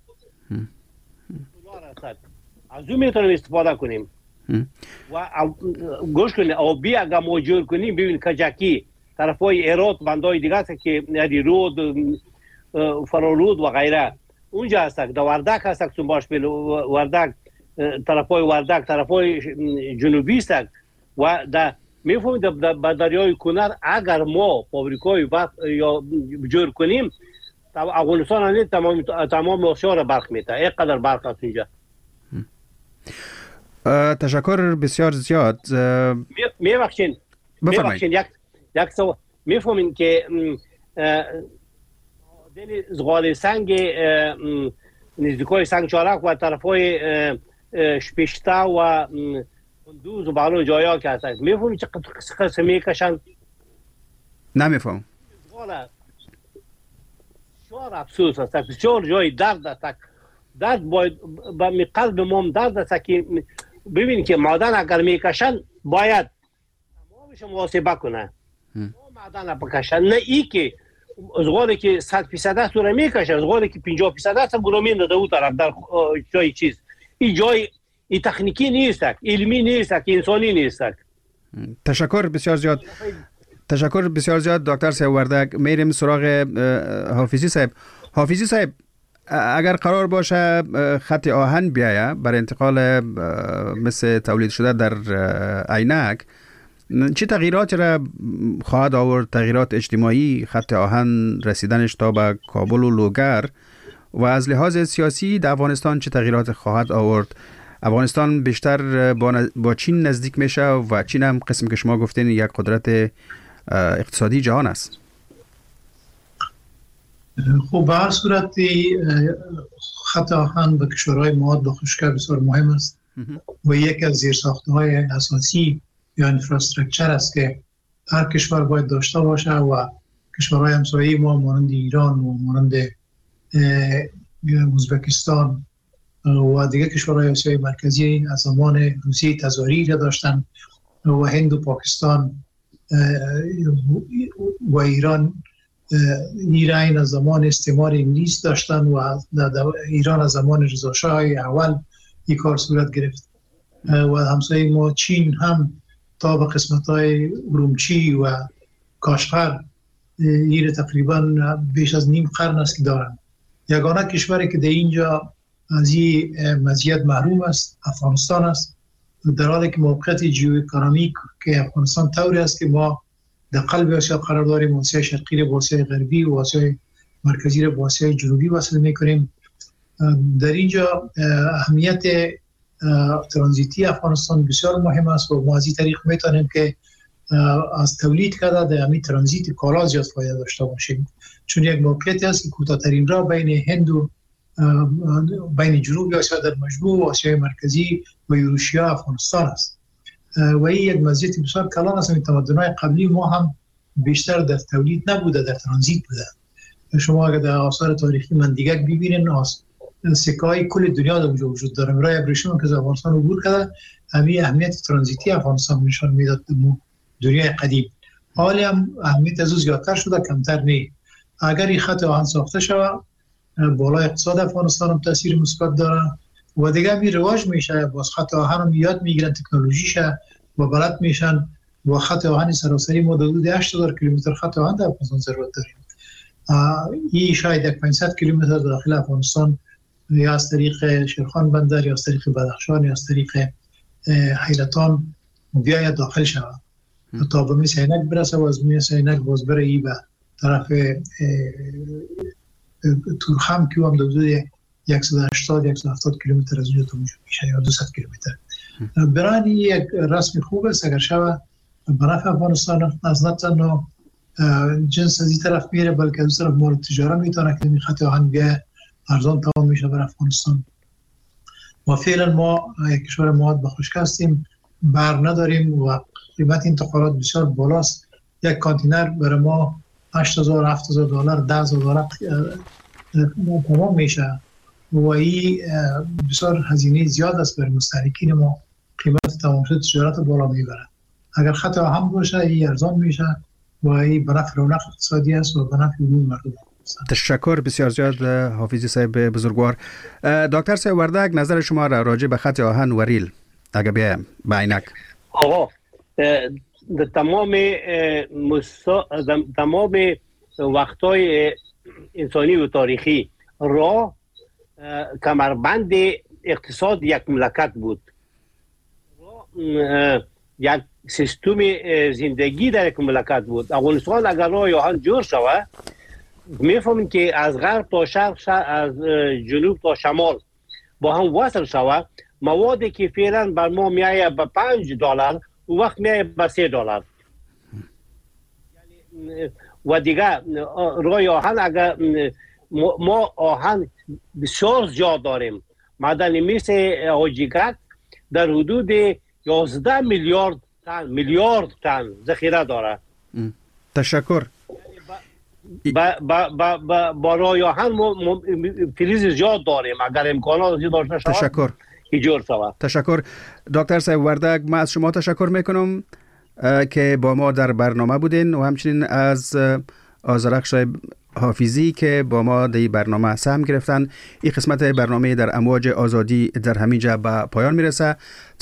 از اون میتونیم استفاده کنیم. و گوش کنید آبی اگر ما جور کنیم ببین کجکی طرفای ایرات بندای دیگه هست که یعنی رود فرارود و غیره اونجا هست. در وردک هست سنباش بیل وردک طرفای وردک، طرفای جنوبی است و در میفهمید در دریای کنر اگر ما فابریکای برق یا جور کنیم افغانستان تمام آسیا را برق میده. اینقدر برق است اینجا. تشکر بسیار زیاد. میبخشین یک سوال میفهمین که دل زغال سنگ نزدیکای سنگ چارک و طرفای شپشته و کندوز و بالا جایا که هست میفهمین چه قسم میکشن؟ نمیفهم. بسیار افسوس است، بسیار جای درد است. درد باید به قلب ما درد است که ببینید که معدن اگر میکشن باید تمامش محاسبه کنه. معدن بکشن، نه ای که ازغالی که 100% است رو میکشه، ازغالی که 50% است برو میندازه اون طرف در جای چیز. این جای این تکنیکی نیست، علمی نیست، انسانی نیست. تشکر بسیار زیاد. تشکر بسیار زیاد دکتر صاحب وردک. میریم سراغ حافظی صاحب. حافظی صاحب، اگر قرار باشه خط آهن بیایه برای انتقال مثل تولید شده در عینک، چه تغییراتی را خواهد آورد؟ تغییرات اجتماعی، خط آهن رسیدنش تا به کابل و لوگر، و از لحاظ سیاسی در افغانستان چه تغییرات خواهد آورد؟ افغانستان بیشتر با چین نزدیک میشه و چین هم قسم که شما گفتین یک قدرت اقتصادی جهان است. خب به هر صورت خط آهن به کشورهای مواد خشک بسیار مهم است و یک از زیرساختهای اساسی یا انفراستراکچر است که هر کشور باید داشته باشه و کشورهای همسایه ما مانند ایران و مانند ازبکستان و دیگه کشورهای آسیای مرکزی از زمان روسیه تزاری را داشتن و هند و پاکستان و ایران ایران از زمان استعمار انگلیس داشتن و ایران از زمان رضا شاه اول این کار صورت گرفت و همسایه ما چین هم تا به قسمت‌های ارومچی و کاشغر این تقریبا بیش از نیم قرن است که دارن. یگانه کشوری که در اینجا از این مزیت محروم است افغانستان است، در حالی که موقعیت ژئواکونومیک که افغانستان طوری است که ما در قلب آسیا قرار داریم، آسیای شرقی با آسیای غربی و آسیای مرکزی را با آسیای جنوبی وصل می‌کنیم. در اینجا اهمیت ترانزیتی افغانستان بسیار مهم است و ما از این طریق میتونیم که از تولید کرده در همین ترانزیت کالا زیاد فایده داشته باشیم، چون یک موقعیتی است که کوتاه‌ترین راه بین هند و بین جنوب آسیا در مجموع آسیای مرکزی و یوروشیا افغانستان است و این یک مزیت بسیار کلان است. این تمدن‌های قبلی ما هم بیشتر در تولید نبوده، در ترانزیت بوده. شما اگر در آثار تاریخی مندیگک ببینید سکه‌های کل دنیا در وجود داره. برای ابریشم که از افغانستان عبور کرده همین اهمیت ترانزیتی افغانستان نشان میداد دنیای قدیم. حالی هم اهمیت از او زیادتر شده، کمتر نه. اگر این خط آهن ساخته شود بالای اقتصاد افغانستان هم تاثیر مثبت داره و دیگه می رواج میشه. باز خط آهن هم یاد میگیرن تکنولوژیشه و بلد میشن و خط آهن سراسری ما حدود 8000 کیلومتر خط آهن در افغانستان ضرورت داریم. این شاید 500 کیلومتر داخل افغانستان یا از طریق شیرخان بندر یا از طریق بدخشان یا از طریق حیرتان بیاید داخل شود تا به میس عینک برسه و از میس عینک باز بره ای به طرف تورخم که هم حدود 180-170 کیلومتر از اونجا تا میشه یا 200 کیلومتر. برای یک رسم خوب است اگر شود به نفع افغانستان، از نه تنها جنس از این طرف میره بلکه از طرف مال تجاره میتونه که این خط آهن بیاید ارزان تمام میشه برای افغانستان. و فعلا ما یک کشور مواد خشک هستیم، بر نداریم و قیمت انتقالات بسیار بالاست. یک کانتینر برای ما $8,000-$7,000 $10,000 تمام میشه و این بسیار هزینه زیاد است برای مستهلکین ما. قیمت تمام شد تجارت بالا میبره. اگر خط آهن باشه این ارزان میشه و این به نفع رونق اقتصادی است و به نفع عموم مردم. تشکر بسیار زیاد حافظی صاحب بزرگوار. دکتر صاحب وردک، نظر شما را راجع به خط آهن و ریل اگه بیایم به عینک. آقا تمام وقتای انسانی و تاریخی راه کمربند اقتصاد یک مملکت بود، یک سیستم زندگی در یک مملکت بود. افغانستان اگر راه آهن جور شود، میفهمیم که از غرب تا شرق، از جنوب تا شمال با هم وصل شود، موادی که فعلا بر ما میایه به $5 او وقت میایه به $3. و دیگه راه آهن اگر ما آهن بسیار زیاد داریم، معدن مس حاجیگک در حدود 11 میلیارد تن ذخیره داره. تشکر. با راه آهن فلز زیاد داریم، اگر امکانات زیاد داشته شود تشکر جور شود. تشکر دکتر صاحب وردک، من از شما تشکر میکنم که با ما در برنامه بودین و همچنین از آذرخ صاحب حافظی که با ما در برنامه سهم گرفتن. این قسمت برنامه در امواج آزادی در همینجا به پایان میرسه.